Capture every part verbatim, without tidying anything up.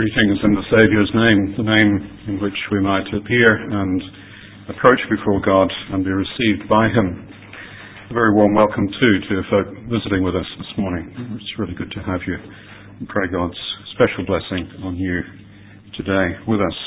Greetings in the Saviour's name, the name in which we might appear and approach before God and be received by Him. A very warm welcome too to folk visiting with us this morning. It's really good to have you, and pray God's special blessing on you today with us.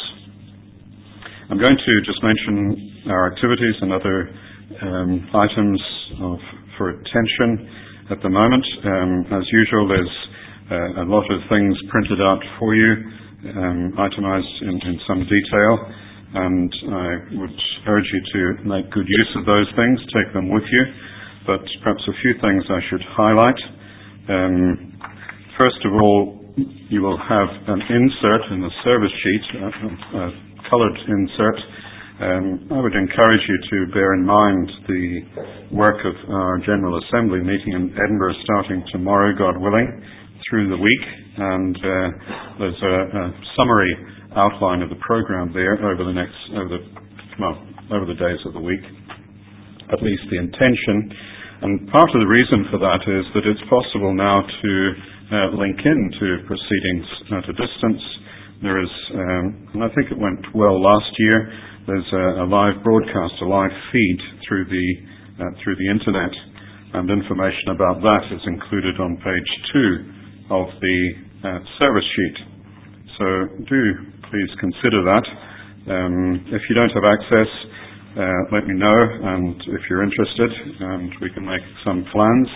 I'm going to just mention our activities and other um, items of, for attention at the moment. Um, as usual, there's Uh, a lot of things printed out for you, um, itemized in, in some detail, and I would urge you to make good use of those things, take them with you, but perhaps a few things I should highlight. Um, first of all, you will have an insert in the service sheet, a, a coloured insert. Um, I would encourage you to bear in mind the work of our General Assembly meeting in Edinburgh starting tomorrow, God willing, through the week, and uh, there's a, a summary outline of the program there over the next, over the, well, over the days of the week, at least the intention. And part of the reason for that is that it's possible now to uh, link into proceedings at a distance. There is, um, and I think it went well last year, there's a, a live broadcast, a live feed through the uh, through the internet, and information about that is included on page two of the uh, service sheet. So do please consider that. Um, if you don't have access, uh, let me know, and if you're interested, and we can make some plans,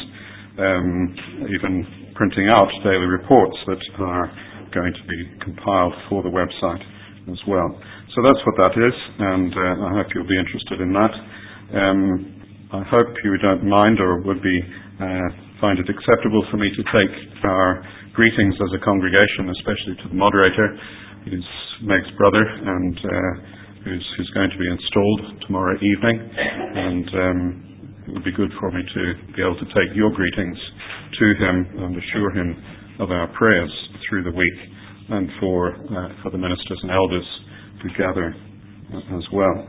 um, even printing out daily reports that are going to be compiled for the website as well. So that's what that is, and uh, I hope you'll be interested in that. Um, I hope you don't mind or would be uh, find it acceptable for me to take our greetings as a congregation, especially to the moderator, who's Meg's brother, and uh, who's, who's going to be installed tomorrow evening. And um, it would be good for me to be able to take your greetings to him and assure him of our prayers through the week, and for uh, for the ministers and elders who gather uh, as well.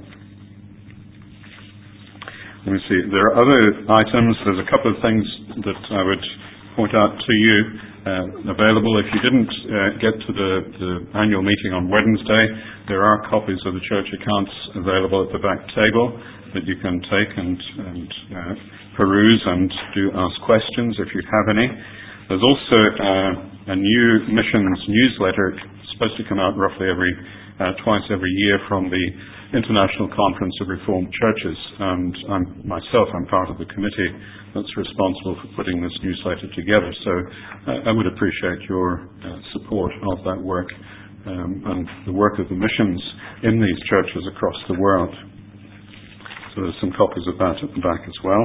Let me see. There are other items. There's a couple of things that I would point out to you uh, available. If you didn't uh, get to the, the annual meeting on Wednesday, there are copies of the church accounts available at the back table that you can take and, and uh, peruse and do ask questions if you have any. There's also uh, a new missions newsletter. It's supposed to come out roughly every uh, twice every year from the International Conference of Reformed Churches, and I'm, myself, I'm part of the committee that's responsible for putting this newsletter together, so uh, I would appreciate your uh, support of that work um, and the work of the missions in these churches across the world. So there's some copies of that at the back as well.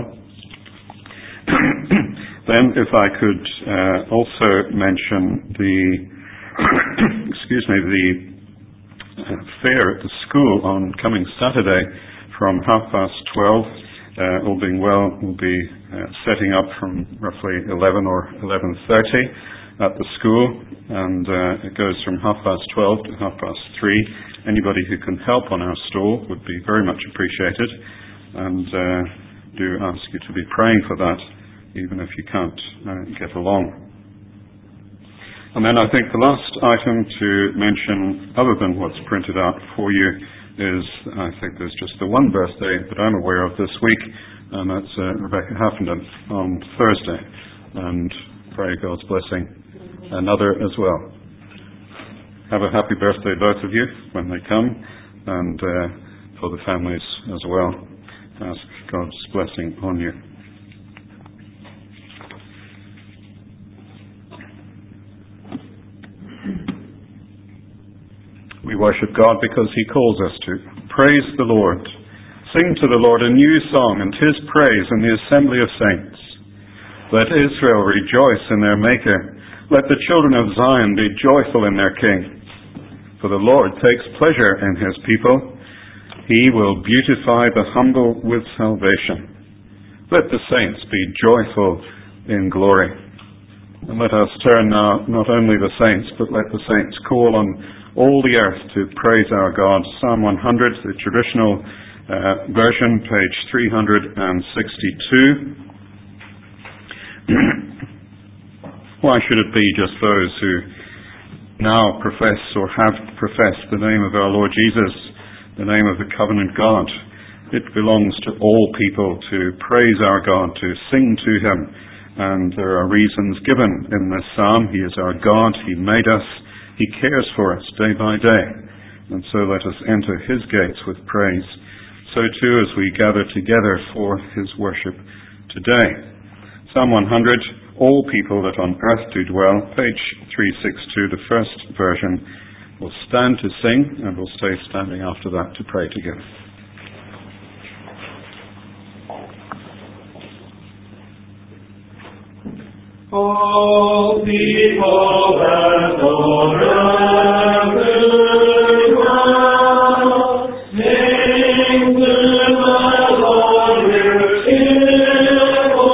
Then, if I could uh, also mention the, excuse me, the Uh, fair at the school on coming Saturday from half past twelve. Uh, all being well, we'll be uh, setting up from roughly eleven or eleven thirty at the school, and uh, it goes from half past twelve to half past three. Anybody who can help on our stall would be very much appreciated, and uh, do ask you to be praying for that, even if you can't uh, get along. And then I think the last item to mention, other than what's printed out for you, is I think there's just the one birthday that I'm aware of this week, and that's uh, Rebecca Haffenden on Thursday. And pray God's blessing another as well. Have a happy birthday, both of you, when they come, and uh, for the families as well. Ask God's blessing on you. We worship God because He calls us to. Praise the Lord. Sing to the Lord a new song, and His praise in the assembly of saints. Let Israel rejoice in their Maker. Let the children of Zion be joyful in their King. For the Lord takes pleasure in His people. He will beautify the humble with salvation. Let the saints be joyful in glory. And let us turn now, not only the saints, but let the saints call on all the earth to praise our God. Psalm one hundred, the traditional uh, version, page three hundred sixty-two. Why should it be just those who now profess or have professed the name of our Lord Jesus, the name of the covenant God. It belongs to all people to praise our God, to sing to Him. And there are reasons given in this psalm. He is our God. He made us. He cares for us day by day. And so let us enter His gates with praise. So too as we gather together for His worship today. Psalm one hundred, all people that on earth do dwell, page three sixty-two, the first version. We'll stand to sing, and we'll stay standing after that to pray together. All people that on earth do dwell, sing to the Lord with cheerful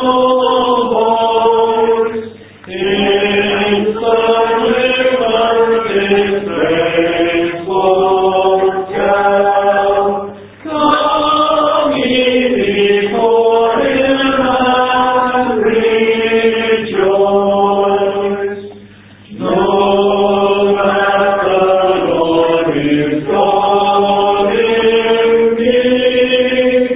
voice. In such liberty's graceful tell, come ye before Him and rejoice. Know that the Lord is God indeed.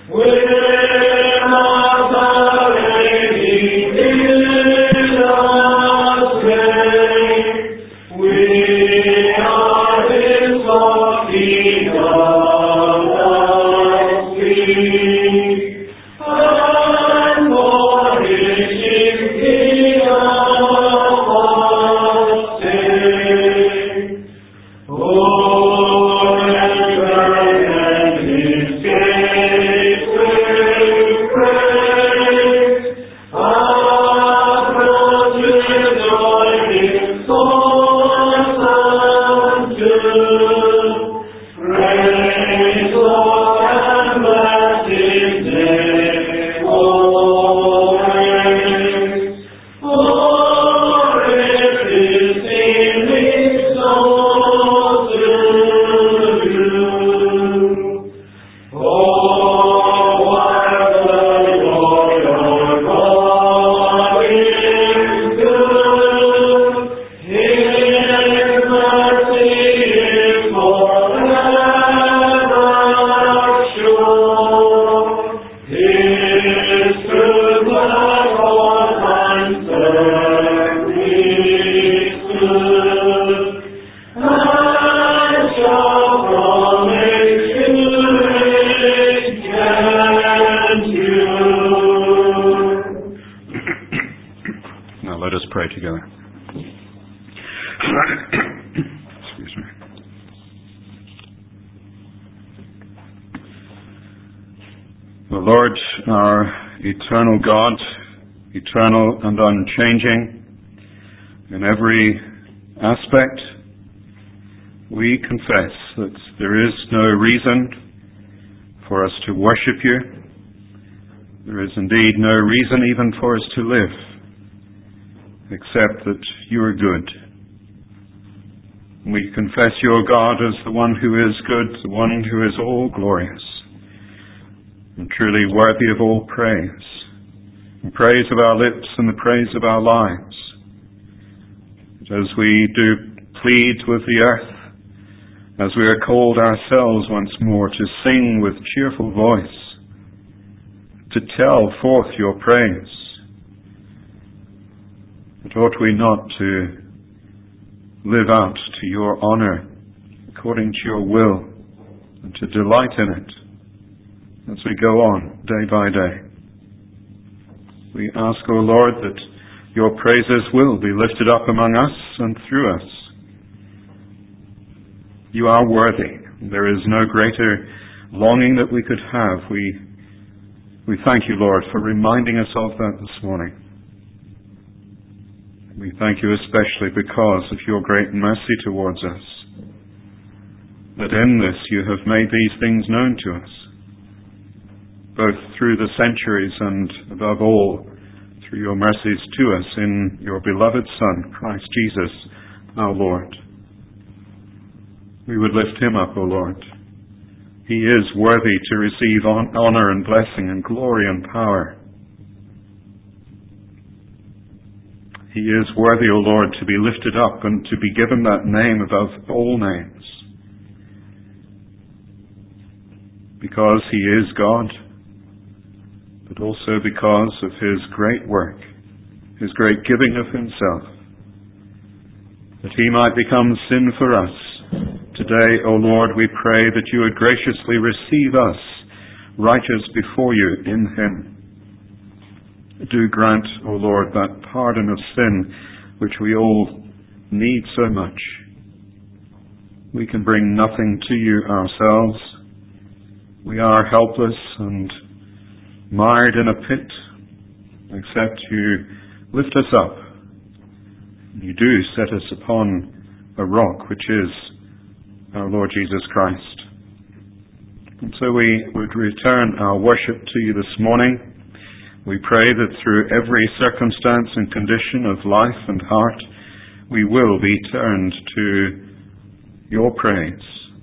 Without our He did us make. We are His lofty God of speed. And for His sheep He of us sing. Oh, enter His gates with praise. Approach with joy His courts unto. Praise Lord and bless His name always. For it is seemly so to you. Oh, while the Lord your God is good, His mercy is forever sure. His truth like all times firmly stood, and shall from age to age endure. Now let us pray together. Excuse me. The Lord, our eternal God, eternal and unchanging in every aspect, we confess that there is no reason for us to worship You. There is indeed no reason even for us to live, except that You are good. We confess Your God as the one who is good, the one who is all glorious, and truly worthy of all praise, the praise of our lips and the praise of our lives. But as we do plead with the earth, as we are called ourselves once more to sing with cheerful voice, to tell forth Your praise, but ought we not to live out to Your honour, according to Your will, and to delight in it as we go on day by day? We ask, O Lord, that Your praises will be lifted up among us and through us. You are worthy. There is no greater longing that we could have. We, we thank You, Lord, for reminding us of that this morning. We thank You especially because of Your great mercy towards us, that in this You have made these things known to us, both through the centuries and, above all, through Your mercies to us in Your beloved Son, Christ Jesus, our Lord. We would lift Him up, O Lord. He is worthy to receive honor and blessing and glory and power. He is worthy, O Lord, to be lifted up and to be given that name above all names. Because He is God, but also because of His great work, His great giving of Himself, that He might become sin for us. Today, O Lord, we pray that You would graciously receive us, righteous before You in Him. Do grant, O Lord, that pardon of sin which we all need so much. We can bring nothing to You ourselves. We are helpless and mired in a pit, except You lift us up. You do set us upon a rock, which is our Lord Jesus Christ. And so we would return our worship to You this morning. We pray that through every circumstance and condition of life and heart, we will be turned to Your praise.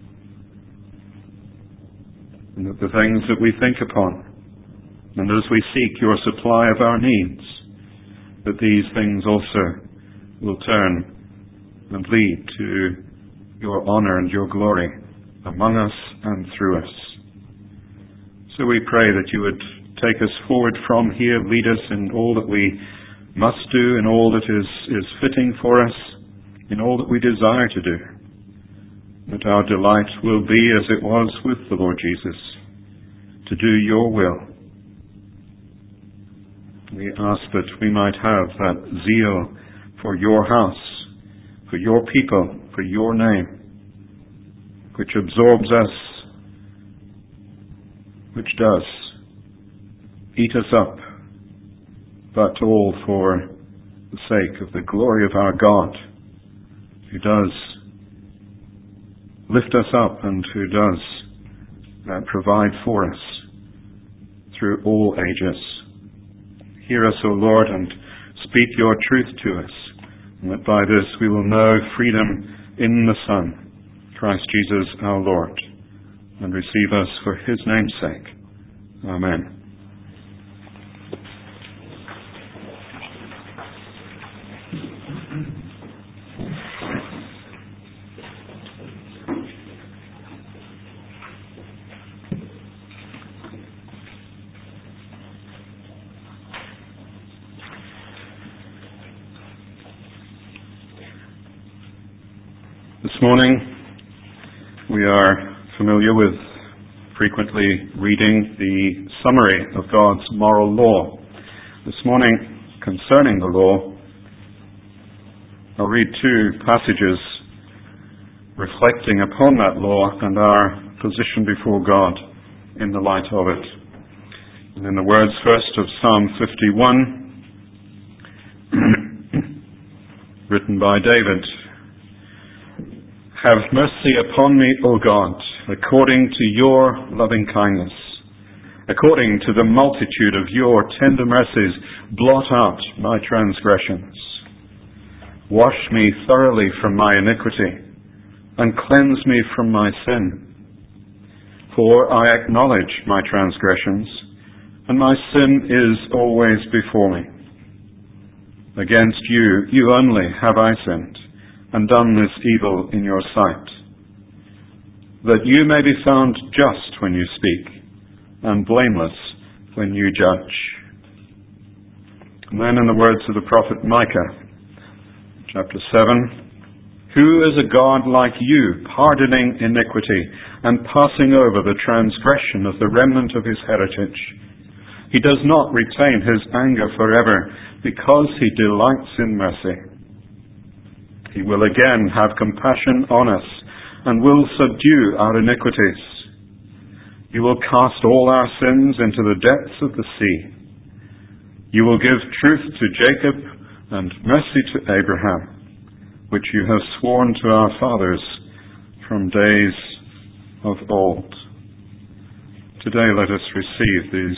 And that the things that we think upon, and as we seek Your supply of our needs, that these things also will turn and lead to Your honor and Your glory among us and through us. So we pray that You would take us forward from here, lead us in all that we must do, in all that is, is fitting for us, in all that we desire to do. That our delight will be as it was with the Lord Jesus, to do Your will. We ask that we might have that zeal for Your house, for Your people, for Your name, which absorbs us, which does eat us up, but all for the sake of the glory of our God, who does lift us up and who does uh, provide for us through all ages. Hear us, O Lord, and speak Your truth to us, and that by this we will know freedom in the Son, Christ Jesus our Lord, and receive us for His name's sake. Amen. This morning we are familiar with frequently reading the summary of God's moral law. This morning, concerning the law, I'll read two passages reflecting upon that law and our position before God in the light of it. And in the words first of Psalm fifty-one, written by David, "Have mercy upon me, O God, according to Your loving kindness. According to the multitude of Your tender mercies, blot out my transgressions. Wash me thoroughly from my iniquity, and cleanse me from my sin. For I acknowledge my transgressions, and my sin is always before me. Against You, You only, have I sinned, and done this evil in Your sight, that You may be found just when You speak, and blameless when You judge." And then in the words of the prophet Micah, chapter seven, "Who is a God like You, pardoning iniquity, and passing over the transgression of the remnant of His heritage? He does not retain His anger forever, because He delights in mercy. He will again have compassion on us, and will subdue our iniquities. You will cast all our sins into the depths of the sea. You will give truth to Jacob and mercy to Abraham, which You have sworn to our fathers from days of old." Today let us receive these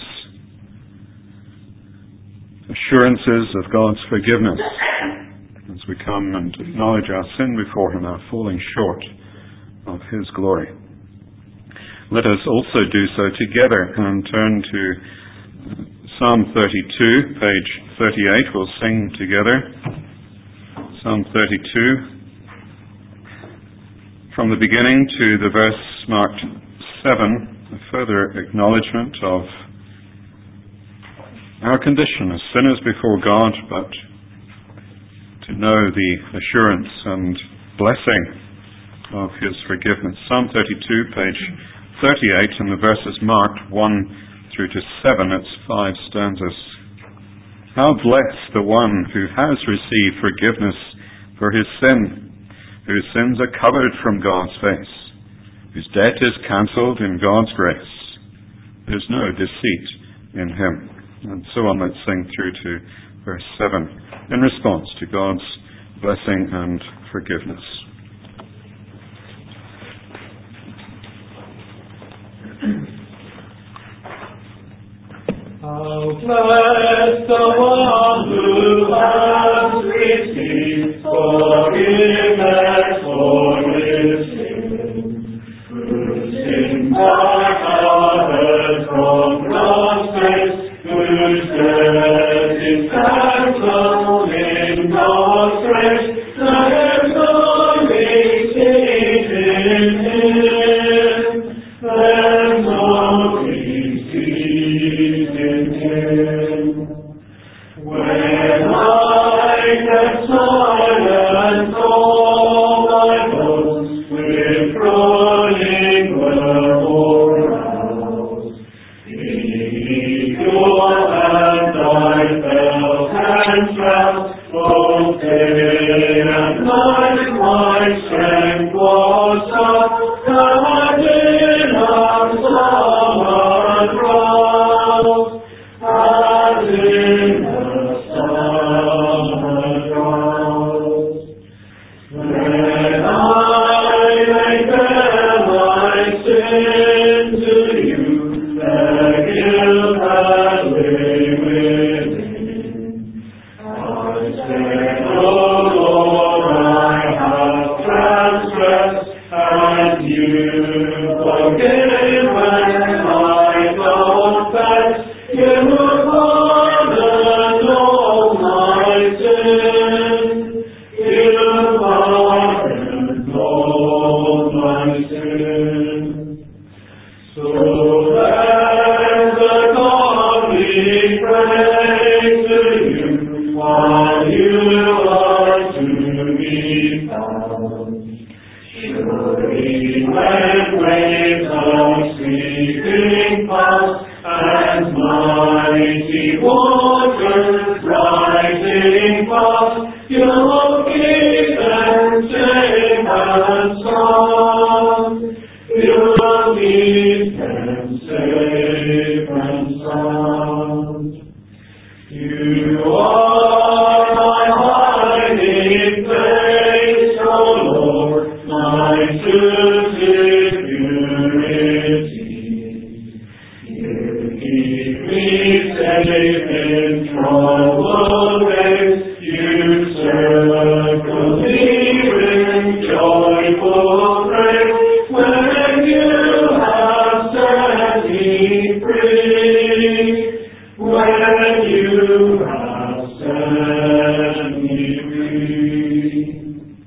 assurances of God's forgiveness as we come and acknowledge our sin before Him, our falling short of His glory. Let us also do so together and turn to Psalm thirty-two, page thirty-eight. We'll sing together. Psalm thirty-two, from the beginning to the verse marked seven, a further acknowledgement of our condition as sinners before God, but to know the assurance and blessing of His forgiveness. Psalm thirty-two, page thirty-eight, and the verses marked one through to seven, it's five stanzas. How blessed the one who has received forgiveness for his sin, whose sins are covered from God's face, whose debt is cancelled in God's grace. There's no deceit in him. And so on, let's sing through to verse seven in response to God's blessing and forgiveness. How blessed the one who has received forgiveness for his sin, whose sins are covered from God's face, whose debt is cancelled in God's grace. There's no deceit in Him. There's no deceit in Him. When I kept silence all my bones, with groaning were aroused, He your hand I felt and felt, both day and night my strength was up, and in a summer drought, and in a summer drought. When I make bare my sin to you, the guilt that lay within, I said, Oh Lord, I have transgressed, and you forgive when I confess. You pardon all my sin. You pardon all my sin. So let the God we pray to you, while you are to be found. Surely when waves of sleeping pass, and mighty waters rising fast, you'll keep them safe and sound. You'll keep them safe and sound. You are my hiding place, O Lord, my security. You keep me safe in troubled days. You circle me with joyful praise. When you have set me free, when you have set me free.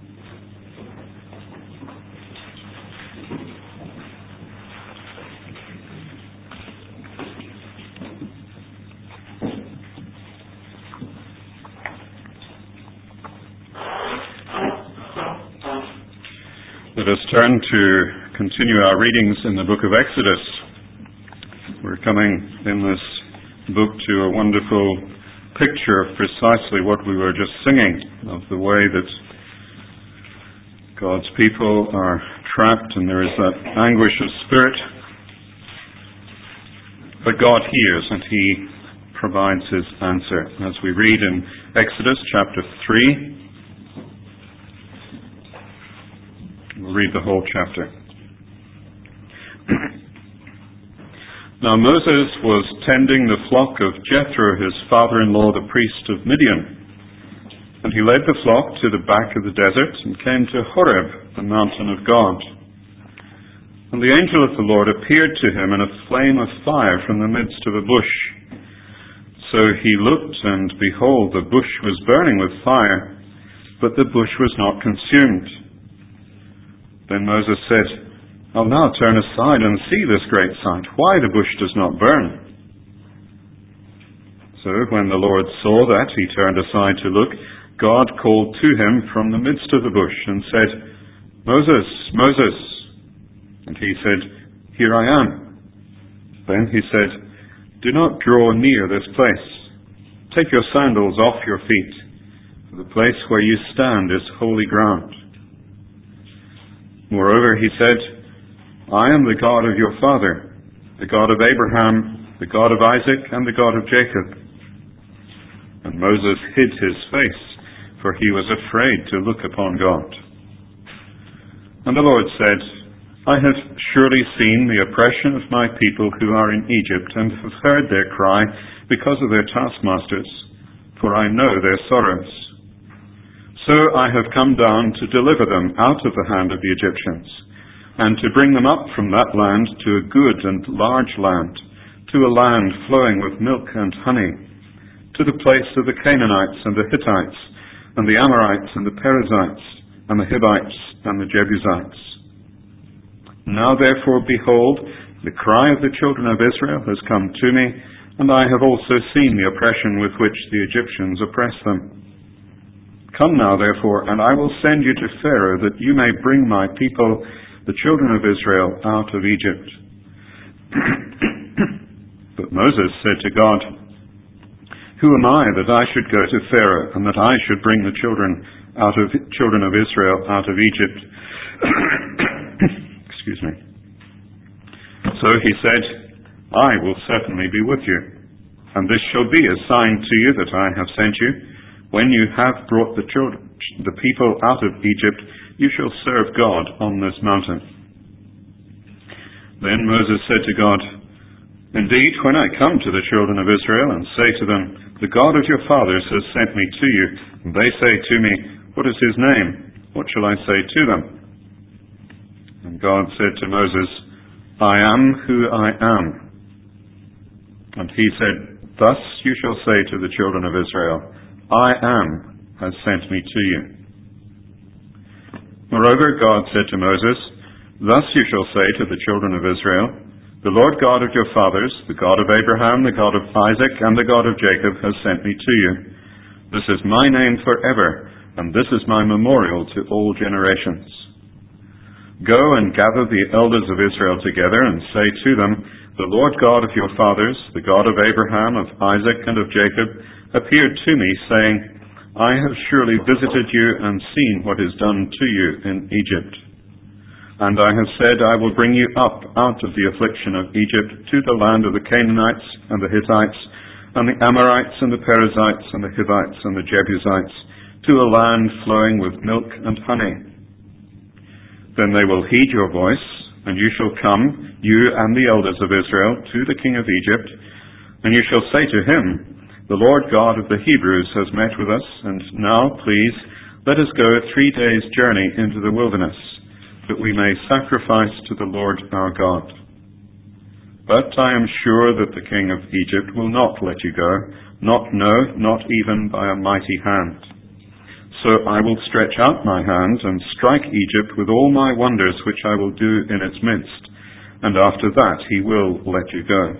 Let us turn to continue our readings in the book of Exodus. We're coming in this book to a wonderful picture of precisely what we were just singing, of the way that God's people are trapped and there is that anguish of spirit. But God hears and He provides His answer. As we read in Exodus chapter three, we'll read the whole chapter. Now Moses was tending the flock of Jethro, his father-in-law, the priest of Midian. And he led the flock to the back of the desert and came to Horeb, the mountain of God. And the angel of the Lord appeared to him in a flame of fire from the midst of a bush. So he looked, and behold, the bush was burning with fire, but the bush was not consumed. Then Moses said, I'll now turn aside and see this great sight, why the bush does not burn. So when the Lord saw that, he turned aside to look. God called to him from the midst of the bush and said, Moses, Moses. And he said, Here I am. Then he said, Do not draw near this place. Take your sandals off your feet, for the place where you stand is holy ground. Moreover, he said, I am the God of your father, the God of Abraham, the God of Isaac, and the God of Jacob. And Moses hid his face, for he was afraid to look upon God. And the Lord said, I have surely seen the oppression of my people who are in Egypt, and have heard their cry because of their taskmasters, for I know their sorrows. So I have come down to deliver them out of the hand of the Egyptians, and to bring them up from that land to a good and large land, to a land flowing with milk and honey, to the place of the Canaanites and the Hittites, and the Amorites and the Perizzites, and the Hivites and the Jebusites. Now therefore, behold, the cry of the children of Israel has come to me, and I have also seen the oppression with which the Egyptians oppress them. Come now therefore, and I will send you to Pharaoh, that you may bring my people, the children of Israel, out of Egypt. But Moses said to God, Who am I that I should go to Pharaoh, and that I should bring the children out of children of Israel out of Egypt? Excuse me. So he said, I will certainly be with you, and this shall be a sign to you that I have sent you. When you have brought the children, the people out of Egypt, you shall serve God on this mountain. Then Moses said to God, Indeed, when I come to the children of Israel and say to them, The God of your fathers has sent me to you, and they say to me, What is his name? What shall I say to them? And God said to Moses, I am who I am. And he said, Thus you shall say to the children of Israel, I am has sent me to you. Moreover, God said to Moses, Thus you shall say to the children of Israel, The Lord God of your fathers, the God of Abraham, the God of Isaac, and the God of Jacob, has sent me to you. This is my name forever, and this is my memorial to all generations. Go and gather the elders of Israel together, and say to them, The Lord God of your fathers, the God of Abraham, of Isaac, and of Jacob, appeared to me, saying, I have surely visited you and seen what is done to you in Egypt. And I have said, I will bring you up out of the affliction of Egypt to the land of the Canaanites and the Hittites and the Amorites and the Perizzites and the Hivites and the Jebusites, to a land flowing with milk and honey. Then they will heed your voice, and you shall come, you and the elders of Israel, to the king of Egypt, and you shall say to him, The Lord God of the Hebrews has met with us, and now, please, let us go three days' journey into the wilderness, that we may sacrifice to the Lord our God. But I am sure that the king of Egypt will not let you go, not no, not even by a mighty hand. So I will stretch out my hand and strike Egypt with all my wonders which I will do in its midst, and after that he will let you go.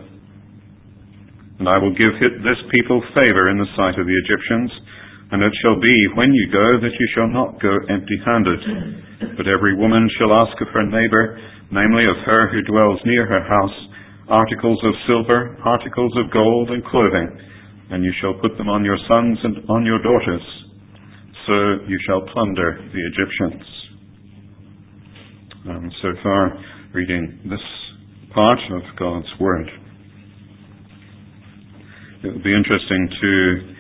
And I will give this people favor in the sight of the Egyptians, and it shall be, when you go, that you shall not go empty-handed. But every woman shall ask of her neighbor, namely of her who dwells near her house, articles of silver, articles of gold, and clothing, and you shall put them on your sons and on your daughters. So you shall plunder the Egyptians. Um, so far, reading this part of God's Word. It would be interesting to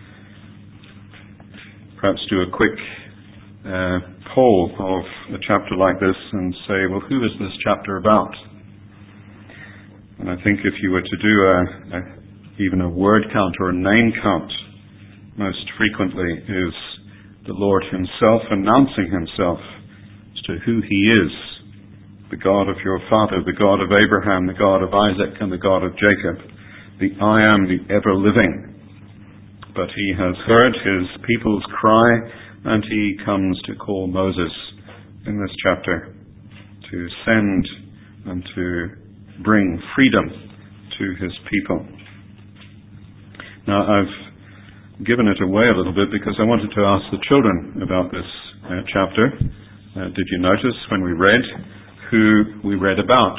perhaps do a quick uh, poll of a chapter like this and say, well, who is this chapter about? And I think if you were to do a, a, even a word count or a name count, most frequently is the Lord himself announcing himself as to who he is, the God of your father, the God of Abraham, the God of Isaac, and the God of Jacob. The I am, the ever-living. But he has heard his people's cry And he comes to call Moses in this chapter to send and to bring freedom to his people. Now, I've given it away a little bit because I wanted to ask the children about this uh, chapter. Uh, did you notice when we read who we read about?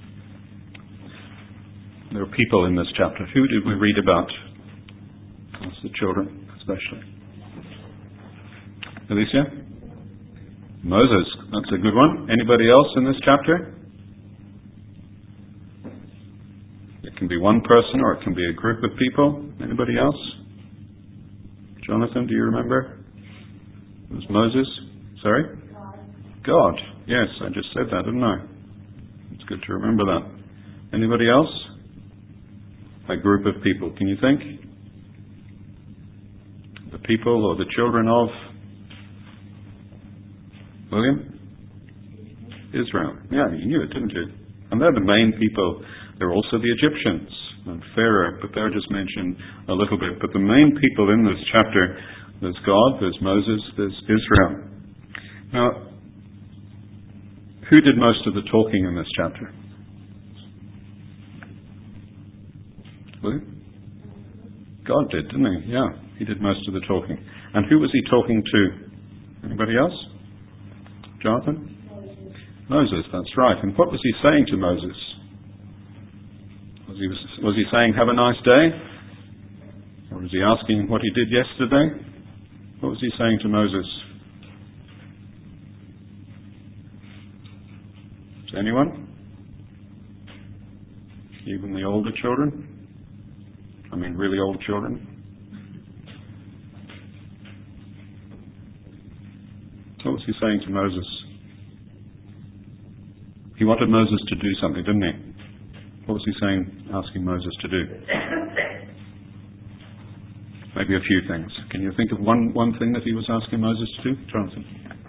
There are people in this chapter. Who did we read about? That's the children, especially. Alicia? Moses. That's a good one. Anybody else in this chapter? It can be one person or it can be a group of people. Anybody else? Jonathan, do you remember? It was Moses. Sorry? God. God. Yes, I just said that, didn't I? It's good to remember that. Anybody else? A group of people. Can you think? The people or the children of William? Israel. Yeah, you knew it, didn't you? And they're the main people. There are also the Egyptians and Pharaoh, but they're just mentioned a little bit. But the main people in this chapter, there's God, there's Moses, there's Israel. Now, who did most of the talking in this chapter? William? God did, didn't he? Yeah, he did most of the talking. And who was he talking to? Anybody else? Jonathan? Moses. Moses, that's right. And what was he saying to Moses? Was he, was he saying, have a nice day? Or was he asking him what he did yesterday? What was he saying to Moses? Is anyone? Even the older children? I mean, really old children? What was he saying to Moses? He wanted Moses to do something, didn't he? What was he saying, asking Moses to do? Maybe a few things. Can you think of one, one thing that he was asking Moses to do? Jonathan?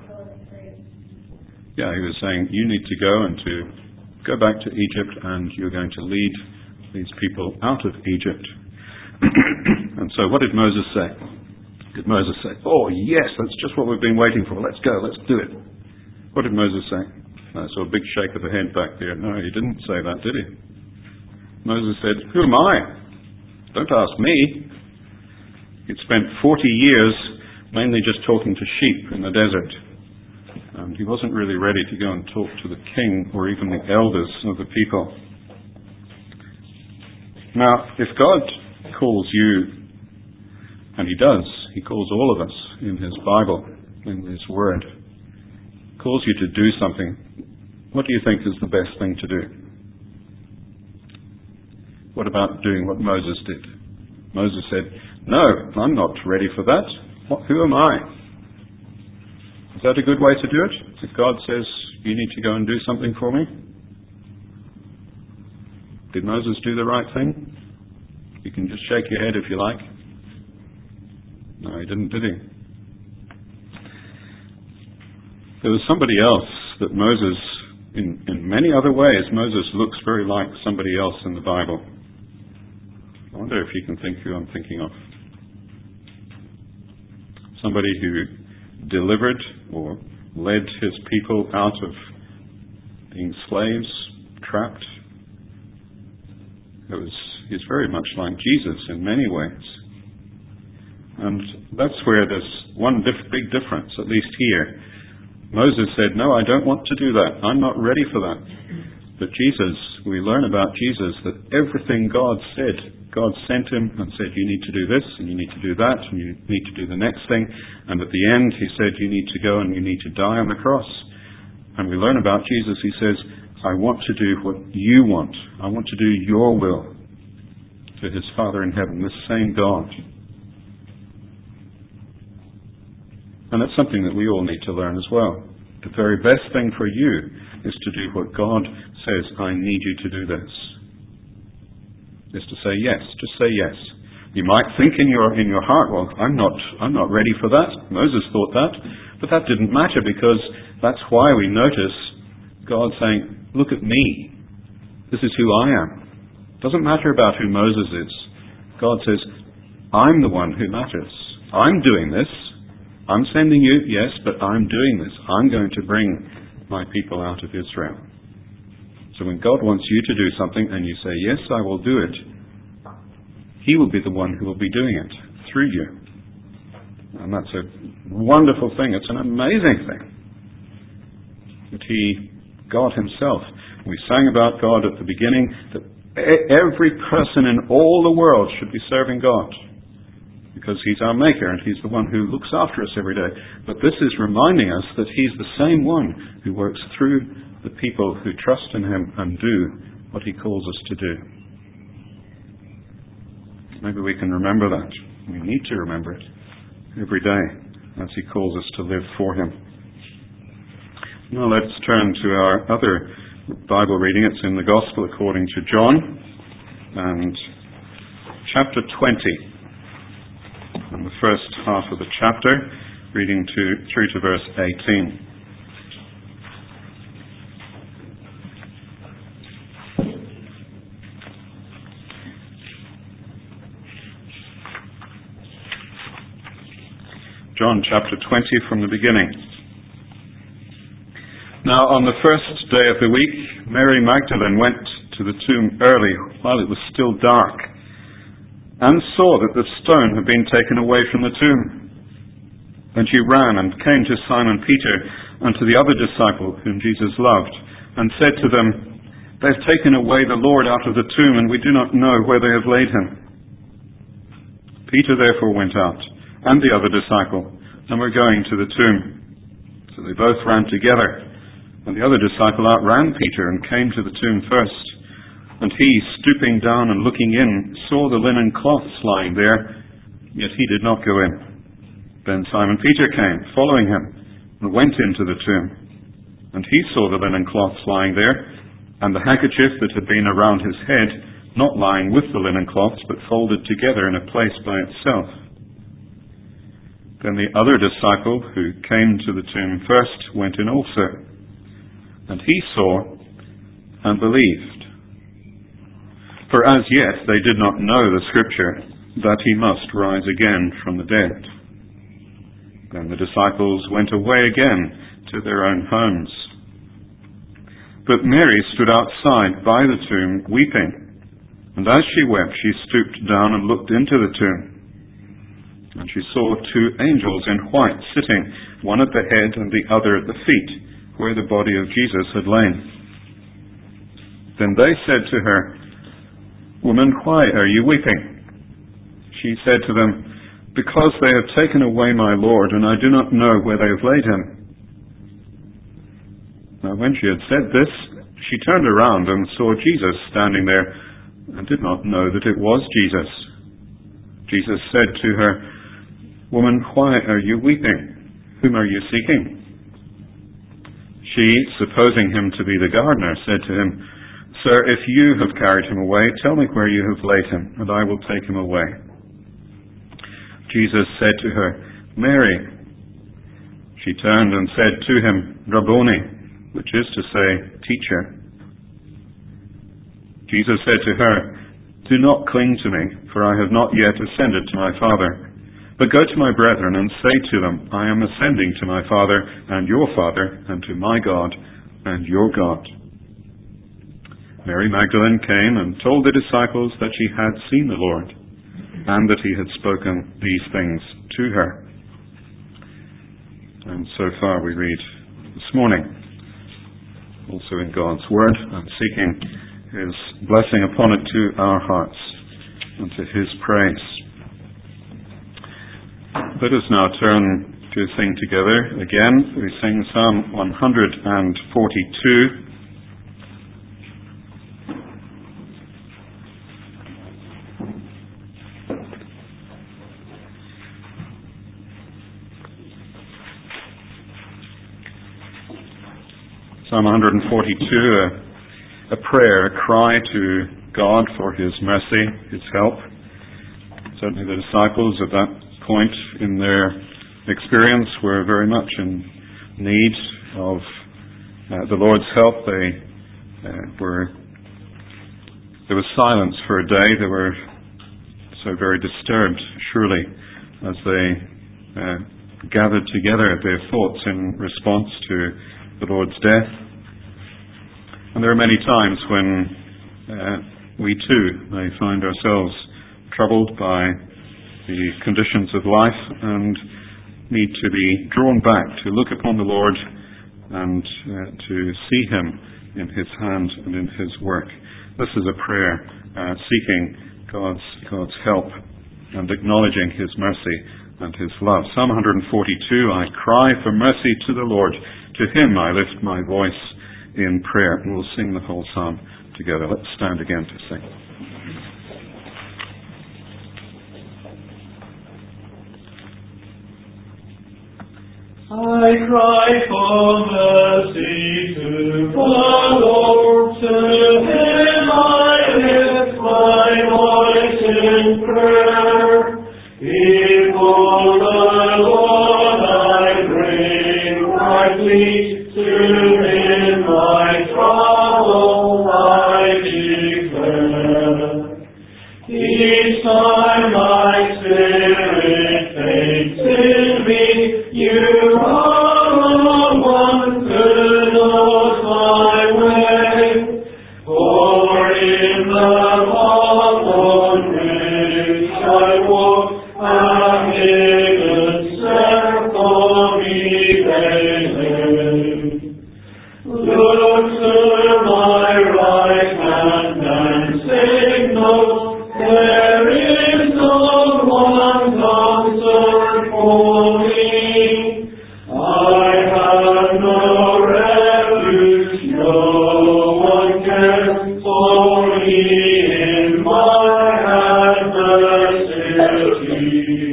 Yeah, he was saying, you need to go and to go back to Egypt and you're going to lead these people out of Egypt. And so what did Moses say? Did Moses say, oh yes, that's just what we've been waiting for. Let's go, let's do it. What did Moses say? I saw a big shake of the head back there. No, he didn't say that, did he? Moses said, who am I? Don't ask me. He'd spent forty years mainly just talking to sheep in the desert. And he wasn't really ready to go and talk to the king or even the elders of the people. Now, if God calls you, and he does, he calls all of us in his Bible, in his Word, calls you to do something, what do you think is the best thing to do? What about doing what Moses did? Moses said, no, I'm not ready for that. What, who am I? Is that a good way to do it? If God says, you need to go and do something for me? Did Moses do the right thing? You can just shake your head if you like. No, he didn't, did he? There was somebody else that Moses, in, in many other ways, Moses looks very like somebody else in the Bible. I wonder if you can think who I'm thinking of. Somebody who delivered or led his people out of being slaves, trapped. It was, he's very much like Jesus in many ways. And that's where there's one diff- big difference, at least here. Moses said, no, I don't want to do that. I'm not ready for that. But Jesus, we learn about Jesus that everything God said, God sent him and said, you need to do this, and you need to do that, and you need to do the next thing. And at the end, he said, you need to go and you need to die on the cross. And we learn about Jesus, he says, I want to do what you want. I want to do your will, to his Father in heaven, this same God. And that's something that we all need to learn as well. The very best thing for you is to do what God says, I need you to do this. Is to say yes. Just say yes. You might think in your in your heart, well, I'm not I'm not ready for that. Moses thought that. But that didn't matter, because that's why we notice God saying, look at me. This is who I am. It doesn't matter about who Moses is. God says, I'm the one who matters. I'm doing this. I'm sending you, yes, but I'm doing this. I'm going to bring my people out of Israel. So when God wants you to do something and you say, yes, I will do it, He will be the one who will be doing it through you. And that's a wonderful thing. It's an amazing thing. That He, God Himself, we sang about God at the beginning, that every person in all the world should be serving God. Because He's our Maker and He's the one who looks after us every day. But this is reminding us that He's the same one who works through the people who trust in Him and do what He calls us to do. Maybe we can remember that. We need to remember it every day as He calls us to live for Him. Now let's turn to our other Bible reading. It's in the Gospel according to John, and chapter twenty. And the first half of the chapter, reading to, through to verse eighteen. John chapter twenty from the beginning. Now on the first day of the week, Mary Magdalene went to the tomb early while it was still dark, and saw that the stone had been taken away from the tomb. And she ran and came to Simon Peter and to the other disciple whom Jesus loved, and said to them, "They have taken away the Lord out of the tomb, and we do not know where they have laid Him." Peter therefore went out, and the other disciple, and were going to the tomb. So they both ran together, and the other disciple outran Peter and came to the tomb first. And he, stooping down and looking in, saw the linen cloths lying there, yet he did not go in. Then Simon Peter came, following him, and went into the tomb. And he saw the linen cloths lying there, and the handkerchief that had been around his head, not lying with the linen cloths, but folded together in a place by itself. Then the other disciple, who came to the tomb first, went in also. And he saw and believed. For as yet they did not know the Scripture, that He must rise again from the dead. Then the disciples went away again to their own homes. But Mary stood outside by the tomb, weeping. And as she wept, she stooped down and looked into the tomb. And she saw two angels in white sitting, one at the head and the other at the feet, where the body of Jesus had lain. Then they said to her, "Woman, why are you weeping?" She said to them, "Because they have taken away my Lord, and I do not know where they have laid Him." Now when she had said this, she turned around and saw Jesus standing there, and did not know that it was Jesus. Jesus said to her, "Woman, why are you weeping? Whom are you seeking?" She, supposing him to be the gardener, said to him, "Sir, if you have carried him away, tell me where you have laid him, and I will take him away." Jesus said to her, "Mary." She turned and said to him, "Rabboni," which is to say, Teacher. Jesus said to her, "Do not cling to me, for I have not yet ascended to my Father. But go to my brethren and say to them, I am ascending to my Father and your Father, and to my God and your God." Mary Magdalene came and told the disciples that she had seen the Lord, and that He had spoken these things to her. And so far we read this morning, also in God's Word, and seeking His blessing upon it to our hearts and to His praise. Let us now turn to sing together again. We sing Psalm one forty-two. Psalm one forty-two, a, a prayer, a cry to God for His mercy, His help. Certainly the disciples at that point in their experience were very much in need of uh, the Lord's help. They uh, were, there was silence for a day. They were so very disturbed, surely, as they uh, gathered together their thoughts in response to the Lord's death. And there are many times when uh, we too may find ourselves troubled by the conditions of life and need to be drawn back to look upon the Lord and uh, to see Him in His hand and in His work. This is a prayer uh, seeking God's, God's help and acknowledging His mercy and His love. Psalm one forty-two, I cry for mercy to the Lord. To Him I lift my voice in prayer. And we'll sing the whole psalm together. Let's stand again to sing. I cry for mercy to the Lord, to Him I lift my voice in prayer. Before the Lord I bring my plea, to Him my trouble I declare. Each time my spirit faints in me, You are the one who knows my way. For in the path on which I walk, a hidden snare for me they lay. Look to my right hand and say no, there is no one concerned for me. I have no refuge, no one cares for me in my adversity.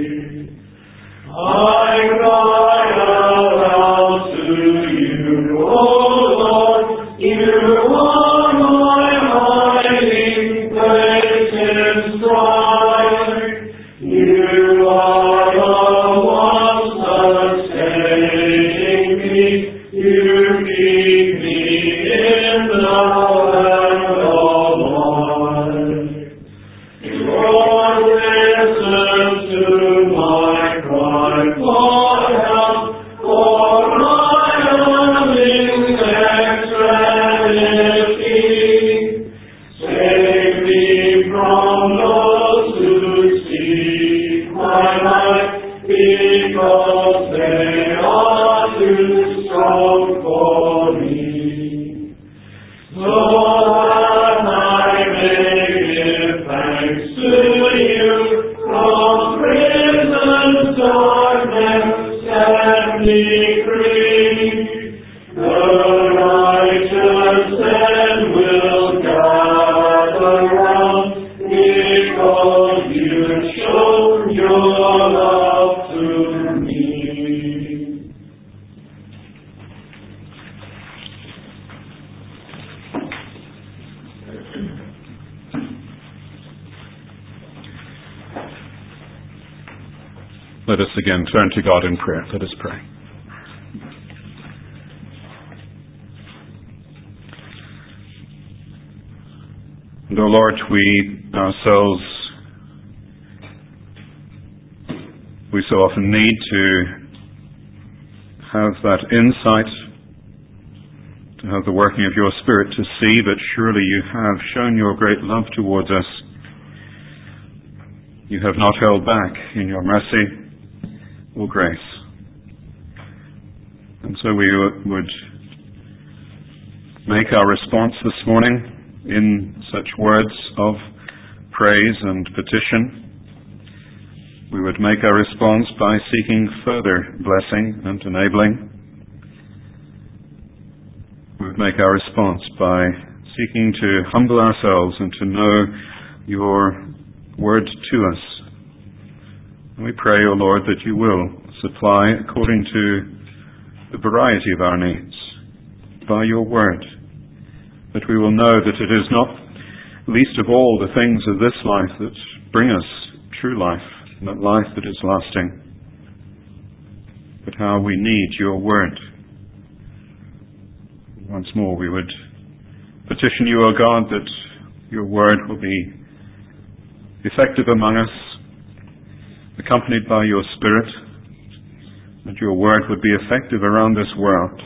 I cry aloud to You, O Lord, You are my hiding place in strife. You are the one sustaining me. You keep me in the land of life. Lord, listen to my cry for help, for I am in extremity. Save me from those who seek my life, because they are too strong for me. So that I may give thanks to You, from prison's darkness set me free. The righteous then will gather round, because You've shown Your love to me. Let us again turn to God in prayer. Let us pray. And, O Lord, we ourselves, we so often need to have that insight, to have the working of Your Spirit, to see that surely You have shown Your great love towards us. You have not held back in Your mercy or grace. And so we would make our response this morning in such words of praise and petition. We would make our response by seeking further blessing and enabling. We would make our response by seeking to humble ourselves and to know Your word to us. And we pray, O Lord, that You will supply according to the variety of our needs by Your word, that we will know that it is not least of all the things of this life that bring us true life, and that life that is lasting, but how we need Your word. Once more we would petition You, O God, that Your word will be effective among us, accompanied by Your Spirit, that your word would be effective around this world,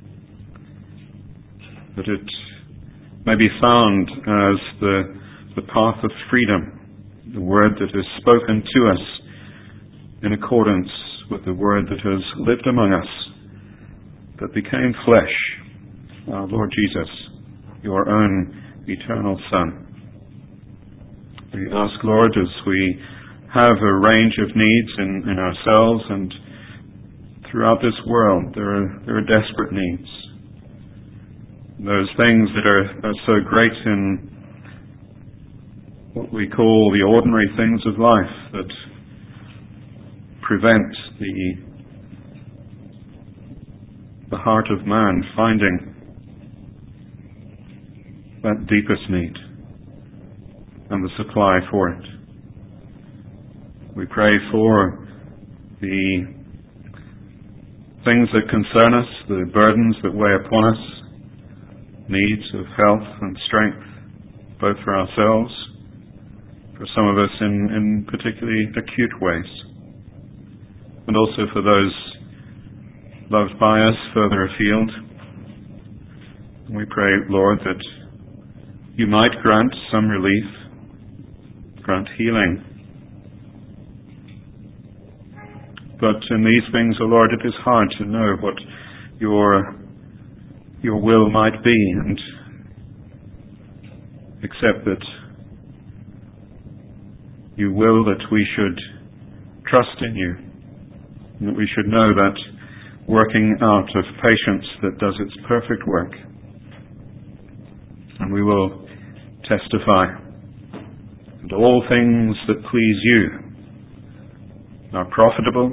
that it may be found as the, the path of freedom, the word that is spoken to us in accordance with the word that has lived among us, that became flesh, our Lord Jesus, your own eternal Son. We ask, Lord, as we have a range of needs in, in ourselves and throughout this world, there are, there are desperate needs. Those things that are, are so great in what we call the ordinary things of life that prevent the, the heart of man finding that deepest need and the supply for it. We pray for the things that concern us, the burdens that weigh upon us, needs of health and strength, both for ourselves, for some of us in, in particularly acute ways, and also for those loved by us further afield. We pray, Lord, that you might grant some relief, grant healing. But in these things, O Lord, it is hard to know what your your will might be, and except that you will that we should trust in you, and that we should know that working out of patience that does its perfect work. And we will testify that all things that please you are profitable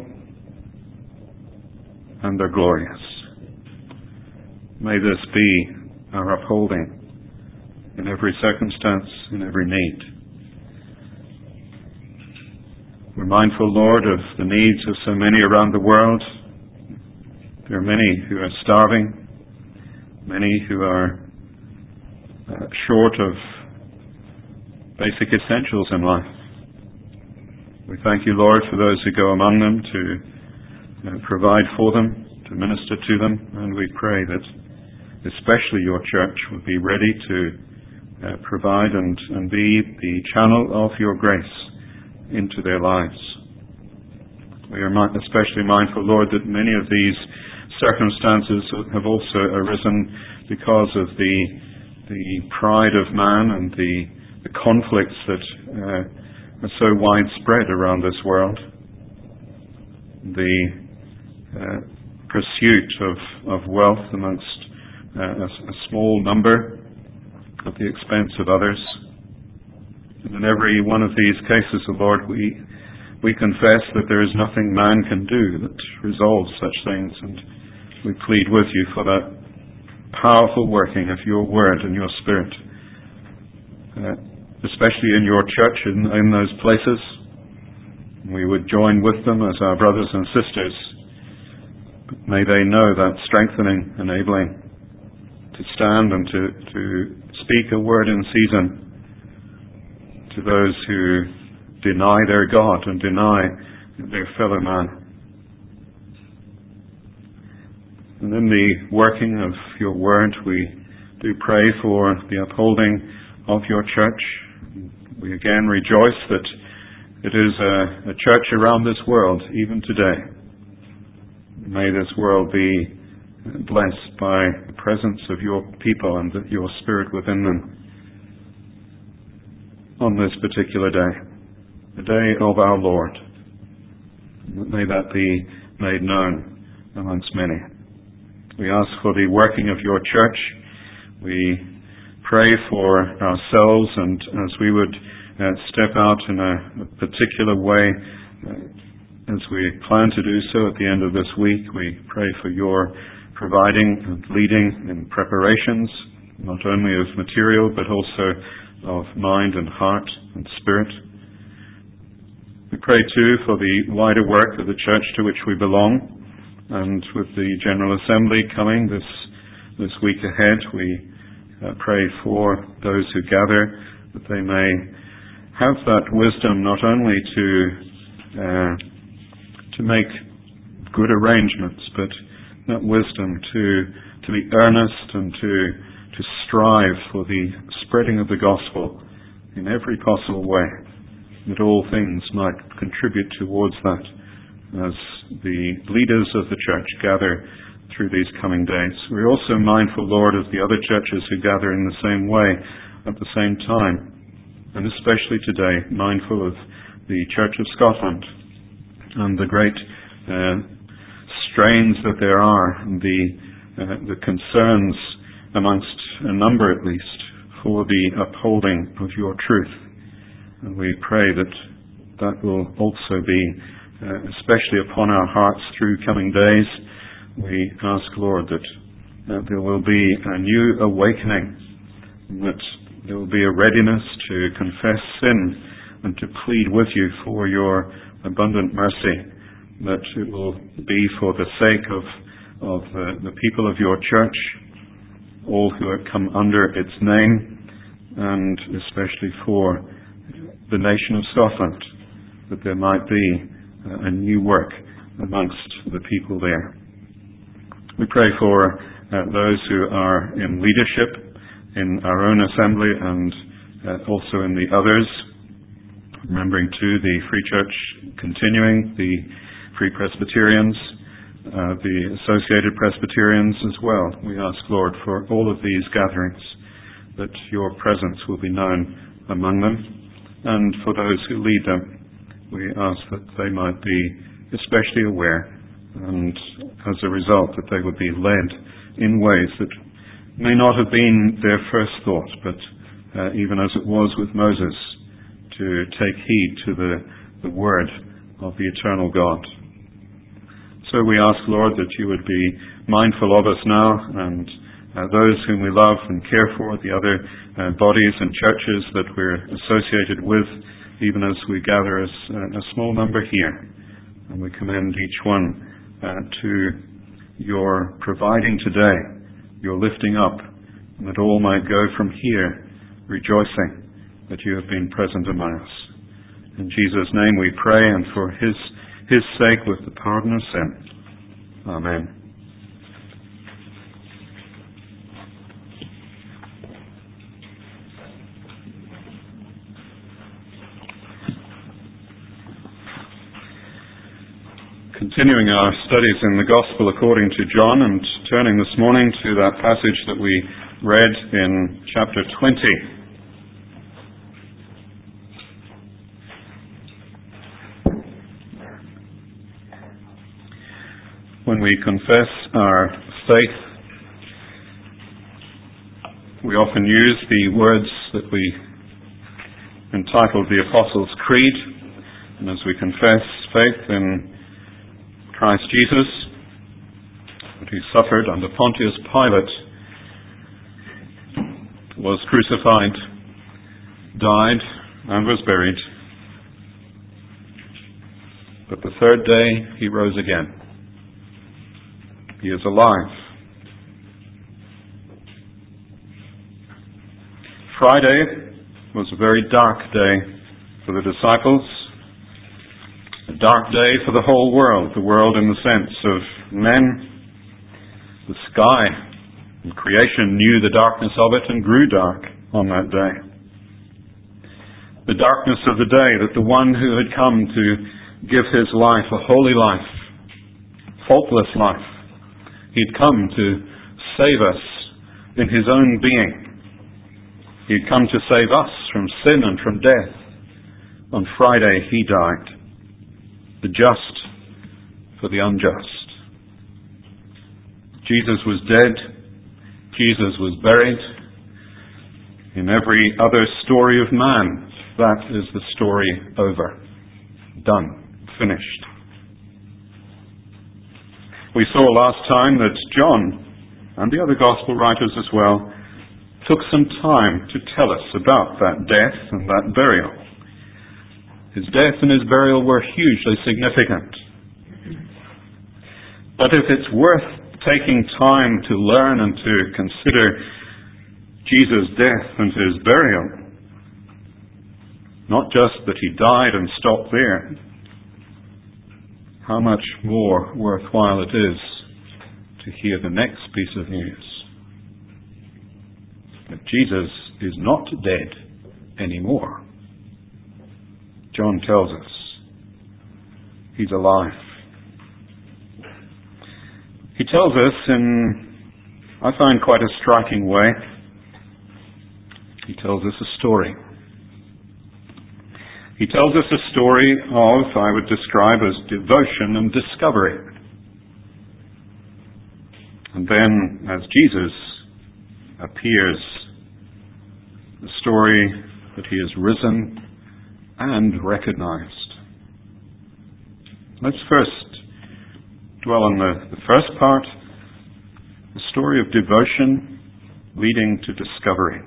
and are glorious. May this be our upholding in every circumstance, in every need. We're mindful, Lord, of the needs of so many around the world. There are many who are starving, many who are uh, short of basic essentials in life. We thank you, Lord, for those who go among them to uh, provide for them, to minister to them, and we pray that especially your church would be ready to uh, provide and, and be the channel of your grace into their lives. We are especially mindful, Lord, that many of these circumstances have also arisen because of the the pride of man and the, the conflicts that uh, are so widespread around this world. The uh, pursuit of, of wealth amongst uh, a, a small number at the expense of others. And in every one of these cases, O Lord, we we confess that there is nothing man can do that resolves such things, and we plead with you for that powerful working of your word and your spirit, uh, especially in your church in, in those places. We would join with them as our brothers and sisters. But may they know that strengthening, enabling to stand and to, to speak a word in season to those who deny their God and deny their fellow man. And in the working of your word, we do pray for the upholding of your church. We again rejoice that it is a, a church around this world, even today. May this world be blessed by the presence of your people and your spirit within them on this particular day, the day of our Lord. May that be made known amongst many. We ask for the working of your church. We pray for ourselves, and as we would uh, step out in a, a particular way, uh, as we plan to do so at the end of this week, we pray for your providing and leading in preparations, not only of material, but also of mind and heart and spirit. We pray too for the wider work of the church to which we belong, and with the General Assembly coming this this week ahead, we uh, pray for those who gather, that they may have that wisdom not only to uh, to make good arrangements, but that wisdom to, to be earnest and to, to strive for the spreading of the gospel in every possible way, that all things might contribute towards that as the leaders of the church gather through these coming days. We're also mindful, Lord, of the other churches who gather in the same way at the same time, and especially today, mindful of the Church of Scotland and the great uh, strains that there are, and the, uh, the concerns amongst a number at least for the upholding of your truth. And we pray that that will also be uh, especially upon our hearts through coming days. We ask, Lord, that uh, there will be a new awakening, that there will be a readiness to confess sin and to plead with you for your abundant mercy, that it will be for the sake of, of the, the people of your church, all who have come under its name, and especially for the nation of Scotland, that there might be a new work amongst the people there. We pray for uh, those who are in leadership in our own assembly and uh, also in the others, remembering too the Free Church continuing, the Free Presbyterians, uh, the Associated Presbyterians as well. We ask, Lord, for all of these gatherings, that your presence will be known among them, and for those who lead them, we ask that they might be especially aware, and as a result that they would be led in ways that may not have been their first thought, but uh, even as it was with Moses, to take heed to the, the word of the eternal God. So we ask, Lord, that you would be mindful of us now, and uh, those whom we love and care for, the other uh, bodies and churches that we're associated with, even as we gather as uh, a small number here. And we commend each one uh, to your providing today, your lifting up, and that all might go from here rejoicing that you have been present among us. In Jesus' name we pray, and for his, his sake, with the pardon of sin. Amen. Continuing our studies in the Gospel according to John, and turning this morning to that passage that we read in chapter twenty. When we confess our faith, we often use the words that we entitled the Apostles' Creed, and as we confess faith in Christ Jesus, that he suffered under Pontius Pilate, was crucified, died, and was buried. But the third day he rose again. He is alive. Friday was a very dark day for the disciples. A dark day for the whole world, the world in the sense of men. The sky and creation knew the darkness of it and grew dark on that day. The darkness of the day that the one who had come to give his life, a holy life, faultless life, he'd come to save us in his own being. He'd come to save us from sin and from death. On Friday he died. The just for the unjust. Jesus was dead. Jesus was buried. In every other story of man, that is the story over. Done. Finished. We saw last time that John, and the other gospel writers as well, took some time to tell us about that death and that burial. His death and his burial were hugely significant. But if it's worth taking time to learn and to consider Jesus' death and his burial, not just that he died and stopped there, how much more worthwhile it is to hear the next piece of news. That Jesus is not dead anymore. John tells us he's alive. He tells us in, I find, quite a striking way. He tells us a story. He tells us a story of, I would describe as devotion and discovery. And then, as Jesus appears, the story that he is risen and recognized. Let's first dwell on the, the first part, the story of devotion leading to discovery.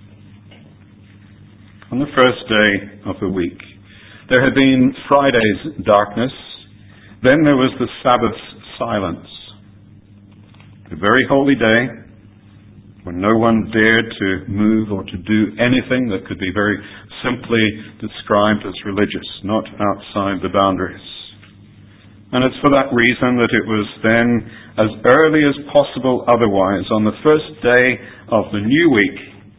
On the first day of the week, there had been Friday's darkness, then there was the Sabbath's silence. A very holy day, when no one dared to move or to do anything that could be very simply described as religious, not outside the boundaries. And it's for that reason that it was then, as early as possible otherwise, on the first day of the new week,